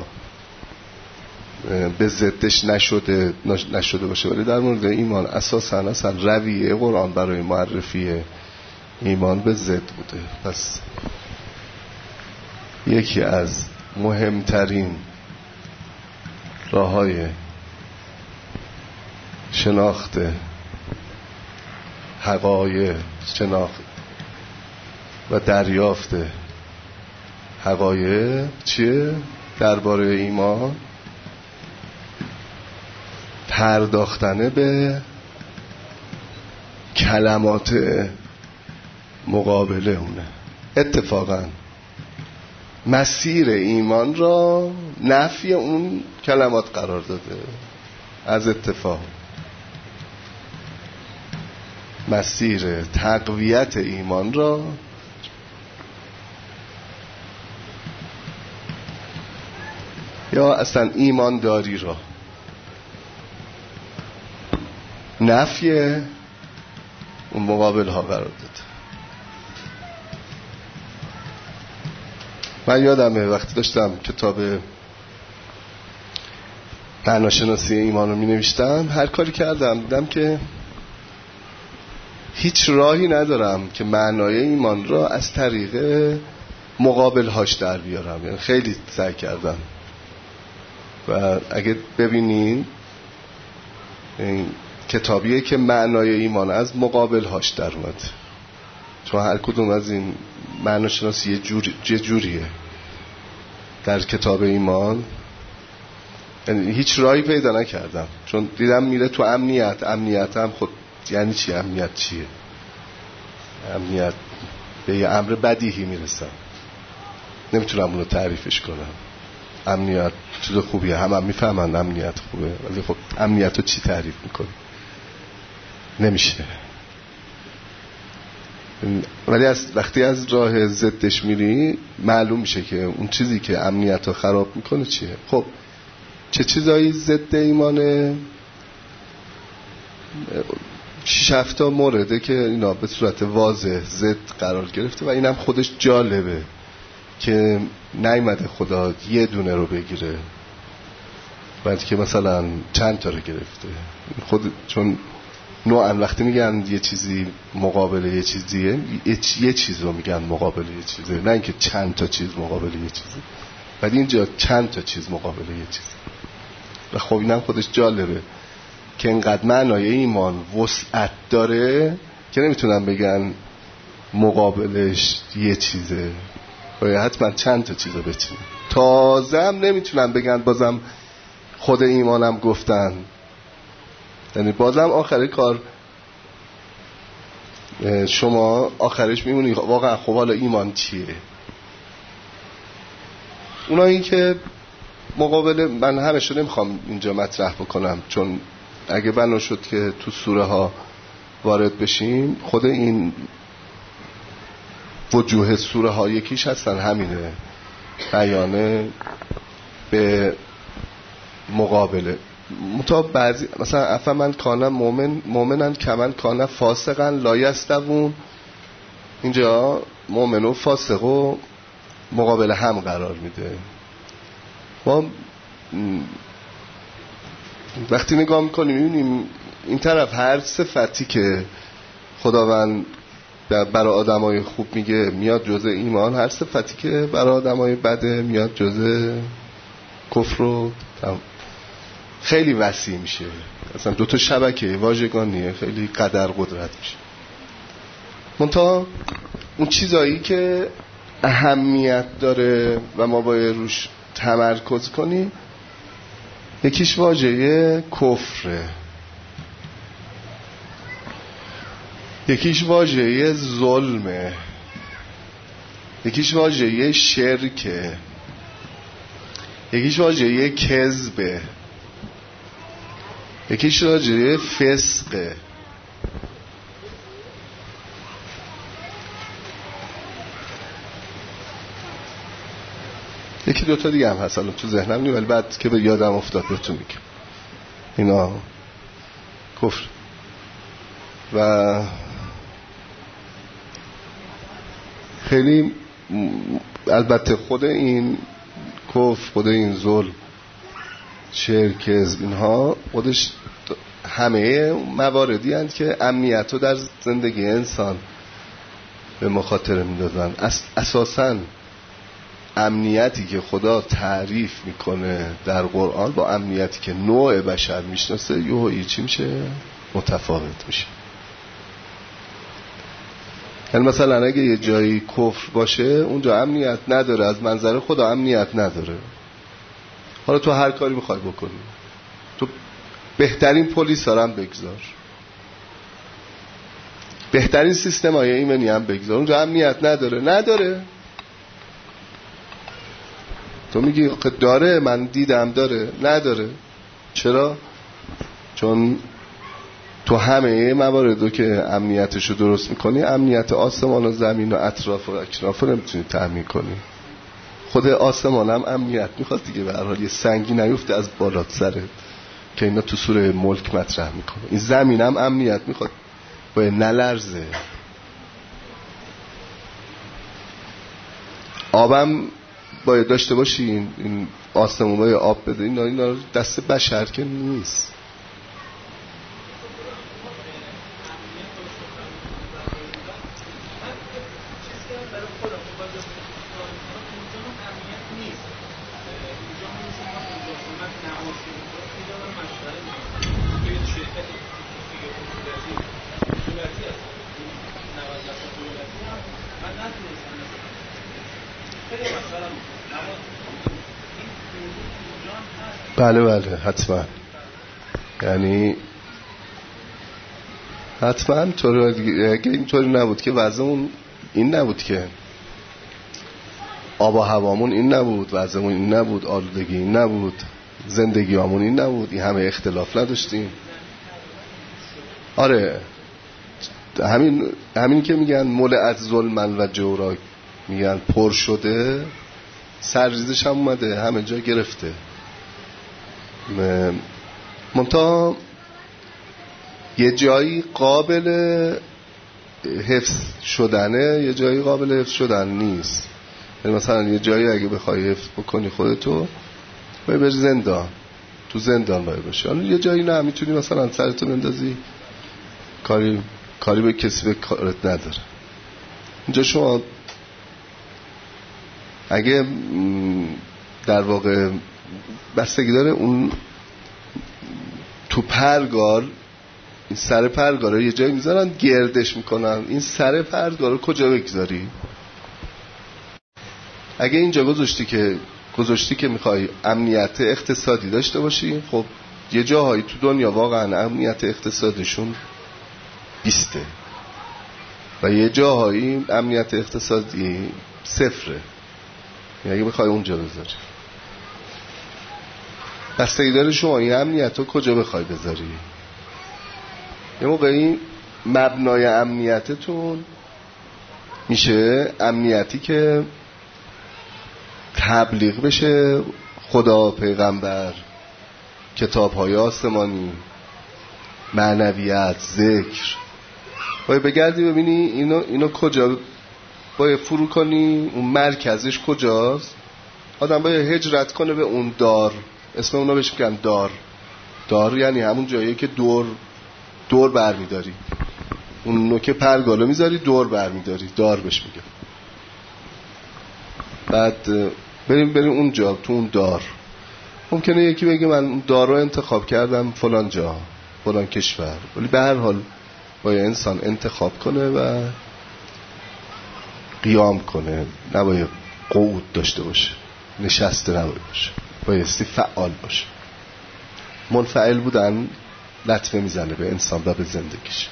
S1: به ضدش نشده نشده باشه، ولی در مورد ایمان اساساً اصلا رویه قرآن برای معرفی ایمان به ضد بوده. پس یکی از مهمترین راه‌های شناخت حقایق، شناخت و دریافت حقایق چیه درباره ایمان؟ پرداختن به کلمات مقابل اونه. اتفاقا مسیر ایمان را نفی اون کلمات قرار داده. از اتفاق مسیر تقویت ایمان را یا اصلا ایمانداری را نفی اون مقابل ها قرار داده. من یادمه وقتی داشتم کتاب معناشناسی ایمان رو می نوشتم، هر کاری کردم دیدم که هیچ راهی ندارم که معنای ایمان را از طریق مقابل هاش در بیارم. یعنی خیلی سعی کردم و اگه ببینین این کتابیه که معنای ایمان از مقابل هاش در اومد، چون هر کدوم از این معناشناسی یه جوری یه جوریه در کتاب ایمان. یعنی هیچ راهی پیدا نکردم، چون دیدم میره تو امنیت. امنیت هم خود یعنی چی؟ امنیت چیه؟ امنیت به یه امر بدیهی میرسم، نمیتونم اونو تعریفش کنم. امنیت چیز خوبیه، همه هم میفهمن امنیت خوبه، ولی خب امنیت رو چی تعریف میکنه؟ نمیشه. ولی از وقتی از راه ضدش میری معلوم میشه که اون چیزی که امنیت رو خراب میکنه چیه. خب چه چیزایی ضد ایمانه؟ شش هفت تا مورده که اینا به صورت واضح ضد قرار گرفته و اینم خودش جالبه که نیامده خدا یه دونه رو بگیره، بلکه مثلا چند تا رو گرفته. خود چون نوعا وقتی میگن یه چیزی مقابل یه چیزیه، یه چیز رو میگن مقابل یه چیزه، نه اینکه چند تا چیز مقابل یه چیزه. بعد اینجا چند تا چیز مقابل یه چیزه و خب اینم خودش جالبه که اینقدر معنای ایمان وسعت داره که نمیتونن بگن مقابلش یه چیزه، باید حتما چند تا چیز رو بچینن. تازه هم نمیتونن بگن بازم خود ایمانم گفتن یعنی بازم آخر کار شما آخرش میمونی واقعا خب حالا ایمان چیه. اونایی که مقابل من همش رو نمیخوام اینجا مطرح بکنم، چون اگه بنا شد که تو سوره ها وارد بشیم، خود این وجوه سوره ها یکیش هستن همینه، بیانه به مقابله. متا بعضی مثلا افمن کان مؤمن مؤمنن کمن کان فاسقا لا یستوون، اینجا مؤمن و فاسق و مقابل هم قرار میده. ما وقتی نگاه میکنیم میبینیم این طرف هر صفتی که خداوند برای آدمای خوب میگه میاد جزء ایمان، هر صفتی که برای آدمای بده میاد جزء کفر و خیلی وسیع میشه. اصلا دو تا شبکه واژگانیه، خیلی قدر قدرت میشه. منتها اون چیزایی که اهمیت داره و ما باید روش تمرکز کنیم، یکیش واژه کفره، یکیش واژه ظلمه، یکیش واژه شرکه، یکیش واژه کذبه، یکیش واژه فسقه. یکی دوتا دیگه هم هست الان تو ذهنم نیم، ولی بعد که به یادم افتاد بهتون میگم. اینا کفر و خیلی البته خود این کفر، خود این ظلم، شرک، اینها خودش همه مواردی هستند که امنیت رو در زندگی انسان به مخاطره میدادن. اساساً امنیتی که خدا تعریف میکنه در قرآن با امنیتی که نوع بشر میشناسه یهویی چی میشه؟ متفاوت میشه. یعنی مثلا اگه یه جایی کفر باشه اونجا امنیت نداره، از منظر خدا امنیت نداره. حالا تو هر کاری میخوای بکنی، تو بهترین پلیس هم بگذار، بهترین سیستم های ایمنی هم بگذار، اونجا امنیت نداره. نداره تو میگی داره، من دیدم داره. نداره. چرا؟ چون تو همه مواردو که امنیتشو درست میکنی، امنیت آسمان و زمین و اطراف و اکناف رو نمیتونی تامین کنی. خود آسمان هم امنیت میخواد دیگه، به هر حال یه سنگی نیفته از بالات سرت که اینا تو سوره ملک مطرح میکنه. این زمین هم امنیت میخواد، باید نلرزه. آبم باید داشته باشی، این, این آسمون باید آب بده. اینا, اینا دست بشر که نیست. بله بله حتما، یعنی حتما طور اگه اینطوری نبود که وضعمون این نبود، که آب و هوامون این نبود، وضعمون این نبود، آلودگی این نبود، زندگیامون این نبود، این همه اختلاف نداشتیم. آره همین همین که میگن ملئت ظلمن و جورا، میگن پر شده، سرریزش هم اومده همه جا گرفته. منتها یه جایی قابل حفظ شدنه، یه جایی قابل حفظ شدن نیست. یعنی مثلا یه جایی اگه بخوای حفظ بکنی خودتو، باید بری زندان، تو زندان باید باشی. یه جایی نه، میتونی مثلا سرتو بندازی، کاری کاری به کسی به کارت نداره. اینجا شما اگه در واقع بستگی داره اون تو پرگار، این سر پرگار رو یه جایی میذارن گردش میکنن، این سر پرگار رو کجا بگذاری؟ اگه اینجا گذاشتی که گذاشتی که میخوای امنیت اقتصادی داشته باشی، خب یه جاهایی تو دنیا واقعا امنیت اقتصادشون بیسته و یه جاهایی امنیت اقتصادی صفره. یعنی اگه بخوای اونجا بذاری، بستگی داره شما این امنیت رو کجا بخوای بذاری. یه موقعی مبنای امنیتتون میشه امنیتی که تبلیغ بشه خدا، پیغمبر، کتاب‌های آسمانی، معنویت، ذکر. باید بگردی ببینی اینو, اینو کجا باید فرو کنی، اون مرکزش کجاست. آدم باید هجرت کنه به اون دار، اسم اونا بهش میگن دار. دار یعنی همون جایی که دور دور برمیداری، اون نوک پرگالو میذاری دور برمیداری، دار بهش میگه. بعد بریم بریم اونجا تو اون دار. ممکنه یکی بگه من اون دار رو انتخاب کردم فلان جا، فلان کشور، ولی به هر حال باید انسان انتخاب کنه و قیام کنه، نباید قعود داشته باشه، نشسته نباید باشه، بایستی فعال باشه. منفعل بودن لطمه میزنه به انسان و به زندگیش.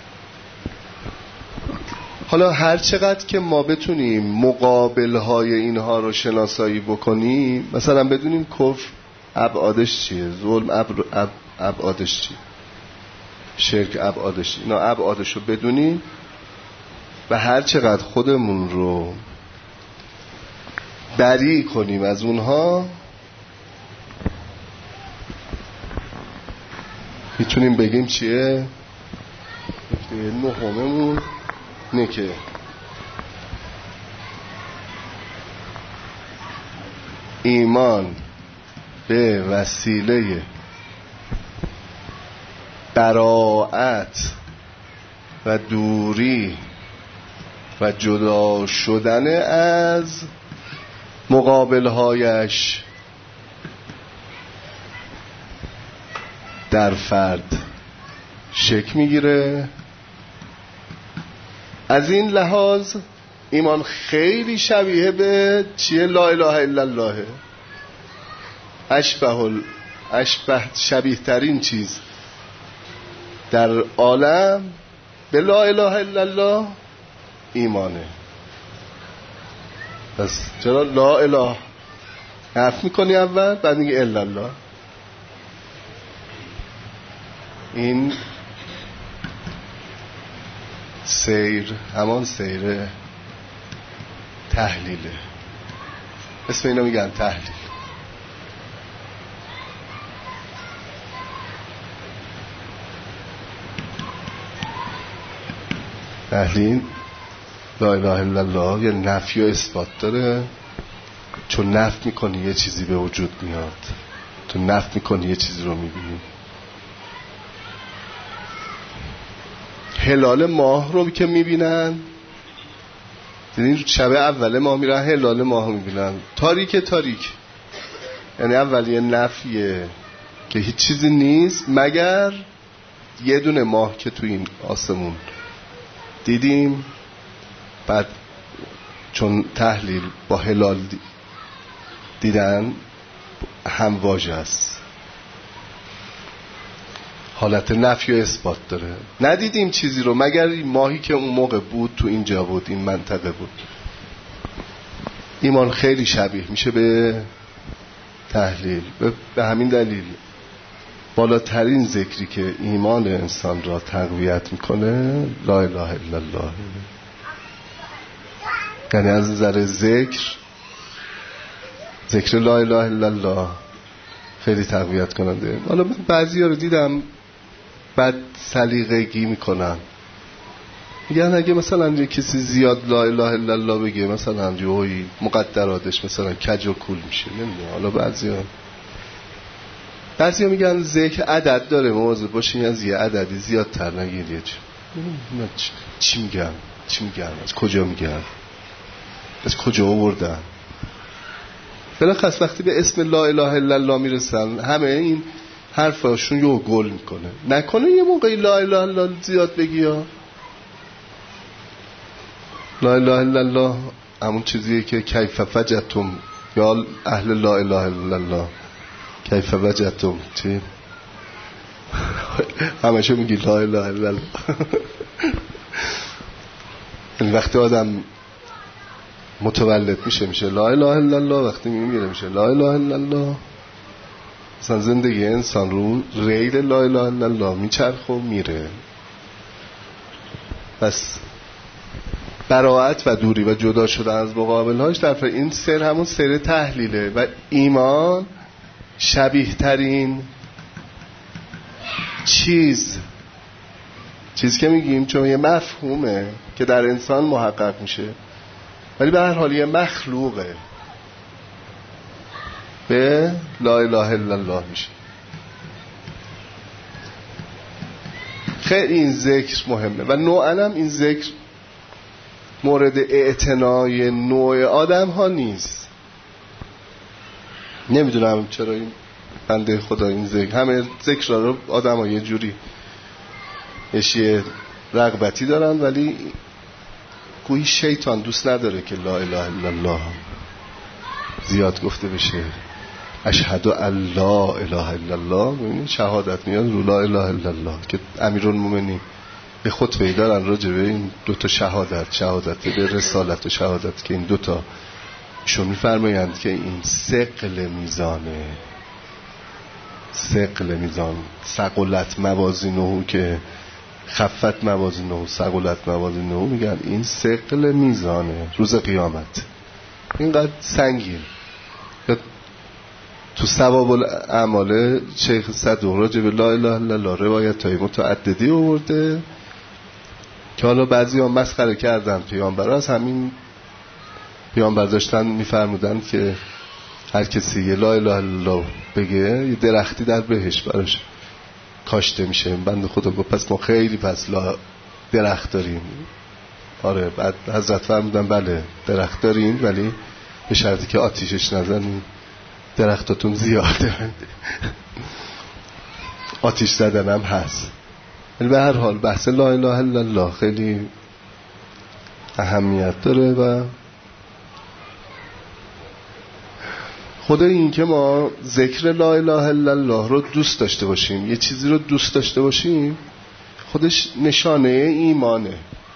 S1: حالا هر چقدر که ما بتونیم مقابلهای اینها رو شناسایی بکنیم، مثلا بدونیم کفر ابعادش چیه، ظلم ابعادش چیه، شرک ابعادش چیه، اینا ابعادش رو بدونیم و هر چقدر خودمون رو بری کنیم از اونها، میتونیم بگیم چیه نهممون نه که ایمان به وسیله براءت و دوری و جدا شدن از مقابلهایش در فرد شکل میگیره. از این لحاظ ایمان خیلی شبیه به چیه؟ لا اله الا الله. اشبه اشبه شبیه ترین چیز در عالم به لا اله الا الله ایمانه. پس چرا لا اله حرف میکنی اول بعد میگی الا الله؟ این سیر همان سیر تحلیله. اسم اینو میگن تحلیل. تحلیل لا اله الا الله یه نفی و اثبات داره. چون نفی میکنی یه چیزی به وجود میاد، تو نفی میکنی یه چیزی رو میبینی. هلال ماه رو که میبینن، دیدین شب اول ماه میرن هلال ماه رو میبینن، تاریک تاریک، یعنی اولیه نفیه که هیچ چیزی نیست مگر یه دونه ماه که تو این آسمون دیدیم. بعد چون تحلیل با هلال دیدن همواژه است، حالت نفی و اثبات داره. ندیدیم چیزی رو مگر ماهی که اون موقع بود تو اینجا بود، این منطقه بود. ایمان خیلی شبیه میشه به تحلیل. به همین دلیل بالاترین ذکری که ایمان انسان را تقویت میکنه لا اله الا الله. یعنی از نظر ذکر ذکر لا اله الا الله خیلی تقویت کننده. حالا من بعضی ها رو دیدم بعد سلیقگی میکنن، میگن اگه مثلا یه کسی زیاد لا اله الا الله بگه مثلا یوی مقدراتش مثلا کج و کول میشه، نمیدونم. حالا بعضی ها بعضی ها میگن ذکر عدد داره، مواظب باشین از یه عددی زیادتر نگیرید. چی میگن چی میگن از کجا میگن، از کجا آوردن؟ بلاخص وقتی به اسم لا اله الا الله میرسن همه این حرفاشون یو گل میکنه. نکنه یه موقعی لا اله الا الله زیاد بگی ها. لا اله الا الله همون چیزیه که کیف وجدتم یا اهل لا اله الا الله کیف وجدتم چی همشه میگی لا اله الا الله. یعنی وقتی آدم متولد میشه میشه لا اله الا الله، وقتی میمیره میشه لا اله الا الله. مثلا زندگی انسان رو ریل لا اله الا الله میچرخه و میره. پس براءت و دوری و جدا شدن از مقابلهاش در این سر همون سر تحلیله و ایمان شبیه ترین چیز چیز که میگیم، چون یه مفهومه که در انسان محقق میشه ولی به هر حال یه مخلوقه به لا اله الا الله میشه. خیلی این ذکر مهمه و نوعاً هم این ذکر مورد اعتنای نوع آدم ها نیست. نمیدونم چرا این بنده خدا این ذکر همه ذکر رو آدم ها یه جوری یه رغبتی دارن ولی گویی شیطان دوست نداره که لا اله الا الله زیاد گفته بشه. اشهد ان لا اله الا الله، ببینید شهادت میاد رو لا اله الا الله که امیرالمومنین به خطبه دارن راجع به این دوتا شهادت، شهادت به رسالت و شهادت که این دوتا شون میفرمایند که این ثقل میزانه، ثقل میزان، ثقلت موازینه که خفت موازینه، ثقلت موازینه، میگن این ثقل میزانه روز قیامت اینقدر سنگین. تو ثواب الاعمال شیخ صدوق راجع به لا اله الا الله روایت های متعددی آورده که حالا بعضی ها مسخره کردن پیامبر، از همین پیامبر داشتن میفرمودن که هر کسی لا اله الا الله بگه یه درختی در بهشت براش کاشته میشه. بنده خدا گفت پس ما خیلی پس لا درخت داریم. آره، بعد حضرت فرمودن بله درخت داریم ولی به شرطی که آتیشش نزنیم، درختاتون زیاده. آتیش زدن هم هست. ولی به هر حال بحث لا اله الا الله خیلی اهمیت داره و خود این که ما ذکر لا اله الا الله رو دوست داشته باشیم، یه چیزی رو دوست داشته باشیم، خودش نشانه ایمانه.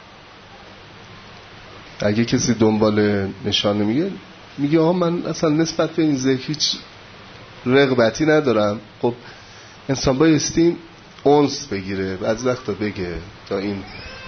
S1: اگه کسی دنبال نشانه میگه میگه آها من اصلا نسبت به این ذکر هیچ رغبتی ندارم، خب انسان بایستی اونس بگیره، بعضی وقتا بگه تا این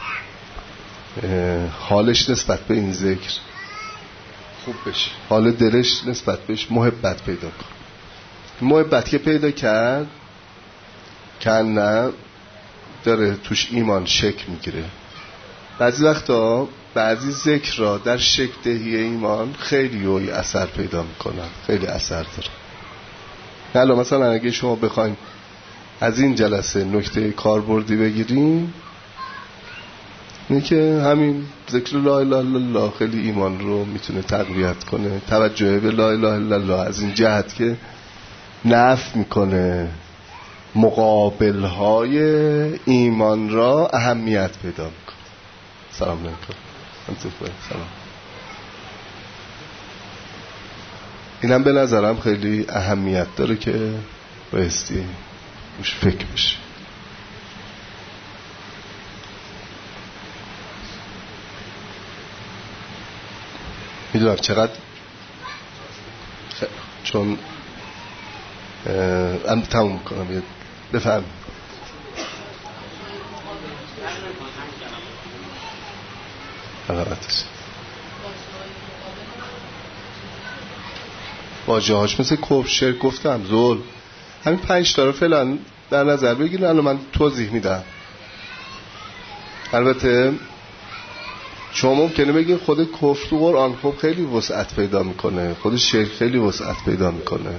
S1: حالش نسبت به این ذکر خوب بشه، حال دلش نسبت بهش محبت پیدا کن. محبت که پیدا کرد کنه داره توش ایمان شک میگیره. بعضی وقتا بعضی ذکر را در شک دهی ایمان خیلی اوی اثر پیدا میکنن، خیلی اثر داره. حالا مثلا اگه شما بخواین از این جلسه نکته کاربردی بگیریم اینه که همین ذکر لا اله الا الله خیلی ایمان رو میتونه تقویت کنه. توجه به لا اله الا الله از این جهت که نفع میکنه مقابلهای ایمان را اهمیت پیدا میکنه. سلام علیکم. سلام. اینم به نظرم خیلی اهمیت داره که بایستی روش فکر بشه. میدونم چقدر خیلی. چون ام تموم کنم بفهم. حقیقتش واجه هاش مثل کفر، شرک، گفتم ظلم، همین پنج تا رو فعلا در نظر بگیرن. الان من توضیح میدم. البته شما ممکنه بگین خود کفر تو قرآن خب خیلی وسعت پیدا میکنه، خود شرک خیلی وسعت پیدا میکنه.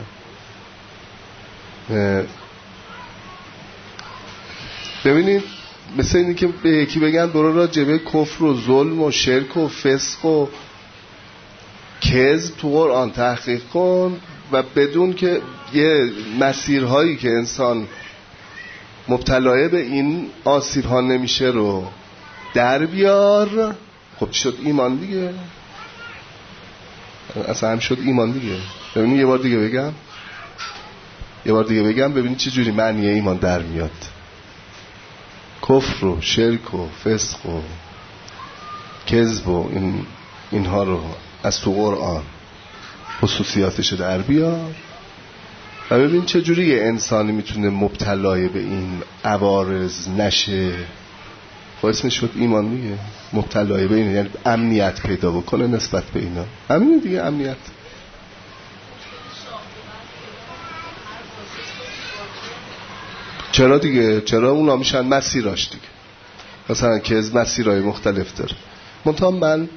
S1: ببینید مثل اینی که به یکی بگن برو راجبه کفر و ظلم و شرک و فسق و کذب تو قرآن تحقیق کن و بدون که یه مسیرهایی که انسان مبتلای به این آسیب ها نمیشه رو در بیار. خب شد ایمان دیگه، اصلا هم شد ایمان دیگه. ببینید یه بار دیگه بگم، یه بار دیگه بگم ببینید چه جوری معنی ایمان در میاد. کفر و شرک و فسق و کذب و این اینها رو از تو قرآن خصوصیاتش در بیار و ببین چه جوری یه انسانی میتونه مبتلای به این عوارض نشه. باعث میشد ایمان دیگه مبتلای به این، یعنی امنیت پیدا بکنه نسبت به اینا. همین دیگه امنیت. چرا دیگه؟ چرا اونا میشن مسیراش دیگه. مثلا که از مسیرهای مختلف داره. منتها من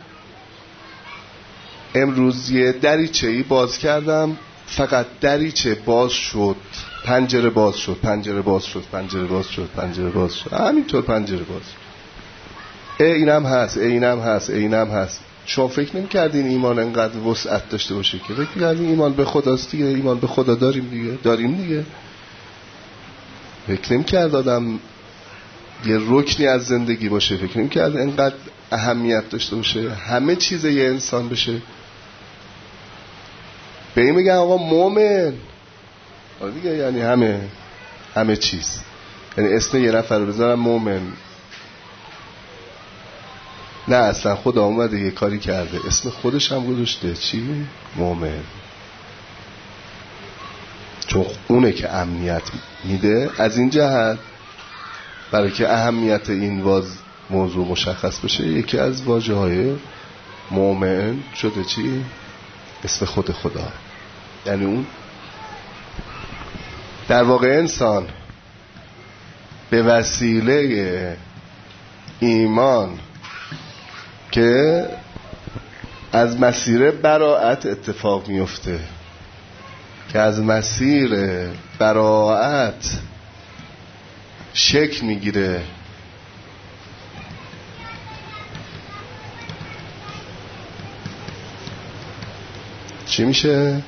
S1: امروز یه دریچه‌ای باز کردم، فقط دریچه باز شد، پنجره باز شد، پنجره باز شد، پنجره باز شد، پنجره باز شد، همینطور پنجره باز شد. ای اینم هست، ای اینم هست، ای اینم هست. شما فکر نمی‌کردین ایمان انقدر وسعت داشته باشه که؟ فکر کردین ایمان به خداست دیگه، ایمان به خدا داریم دیگه، داریم دیگه. فکر نمی‌کرد آدم یه رکنی از زندگی باشه، فکر نمی‌کرد انقدر اهمیت داشته باشه، همه چیز یه انسان بشه. به این میگن آقا مومن دیگه، یعنی همه همه چیز. یعنی اسم یه نفر رو بذارم مومن، نه اصلا خدا اومده یه کاری کرده اسم خودش هم گذاشته چی؟ مومن. چون اونه که امنیت میده. از این جهت برای که اهمیت این واز موضوع مشخص بشه، یکی از واژه های مومن شده چی؟ اسم خود خدا. یعنی اون در واقع انسان به وسیله ایمان که از مسیر براءت اتفاق میفته، که از مسیر براءت شکل میگیره، چی میشه؟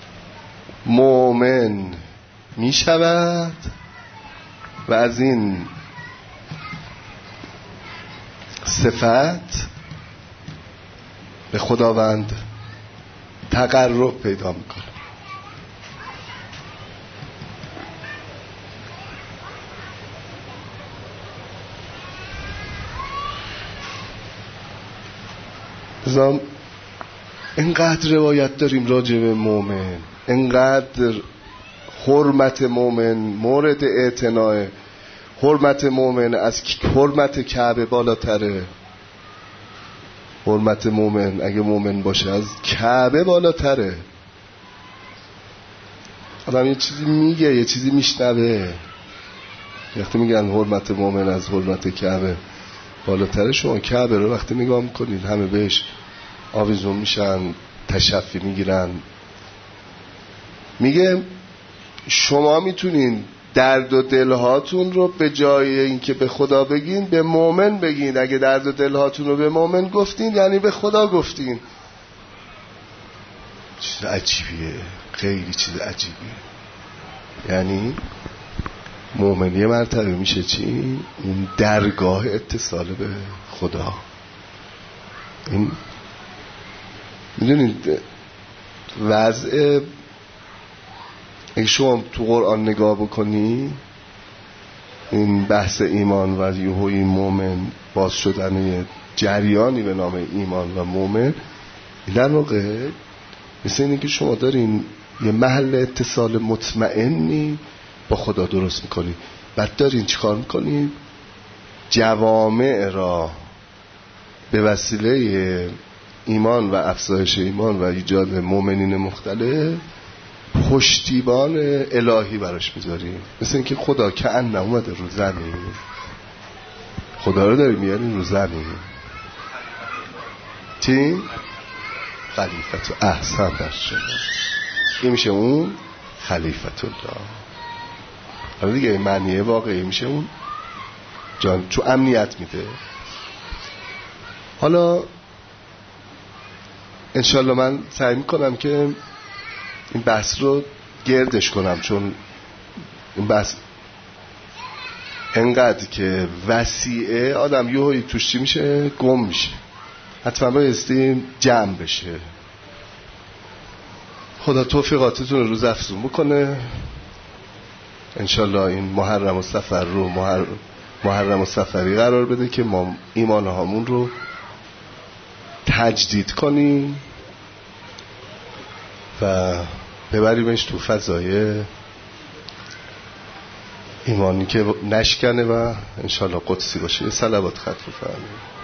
S1: مؤمن میشود و از این صفت به خداوند تقرب پیدا میکنه. بزام اینقدر روایت داریم راجع به مؤمن، اینقدر حرمت مؤمن مورد اعتناء، حرمت مؤمن از حرمت کعبه بالاتره. حرمت مؤمن اگه مؤمن باشه از کعبه بالاتره. آدم یه چیزی میگه، یه چیزی میشنوه، وقتی میگن حرمت مؤمن از حرمت کعبه بالاتره، شما کعبه رو وقتی نگاه میکنید همه بهش آویزون میشن، تشفی میگیرن. میگه شما میتونین درد و دلهاتون رو به جای اینکه به خدا بگین به مؤمن بگین. اگه درد و دلهاتون رو به مؤمن گفتین یعنی به خدا گفتین. چیز عجیبیه، خیلی چیز عجیبیه. یعنی مؤمن یه مرتبه میشه چی؟ اون درگاه اتصال به خدا. این میدونید وضع، اگه شما تو قرآن نگاه بکنی این بحث ایمان و یهوی مومن باز شدن جریانی به نام ایمان و مومن، در واقع مثل اینه که شما دارین یه محل اتصال مطمئنی با خدا درست میکنی. بعد دارین چیکار میکنی؟ جوامع را به وسیله ایمان و افزایش ایمان و ایجاد مؤمنین مختلف پشتیبان الهی براش میذاریم. مثل اینکه خدا که ان اومده رو زمین، خدا رو داری میاری رو زمین. چی؟ خلیفت احسن در شما. این میشه اون خلیفت الله. حالا دیگه معنی واقعی میشه اون جان، چون امنیت میده. حالا انشالله من سعی میکنم که این بحث رو گردش کنم، چون این بحث انقدر که وسیعه آدم یه هایی توش چی میشه؟ گم میشه. حتما بایستی جمع بشه. خدا توفیقاتتون رو روز افزون بکنه. انشالله این محرم و سفر رو محرم, محرم و سفری قرار بده که ما ایمان هامون رو تجدید کنیم و ببریمش تو فضای ایمانی که نشکنه و انشالله قدسی باشه. صلوات خط بفرمایید.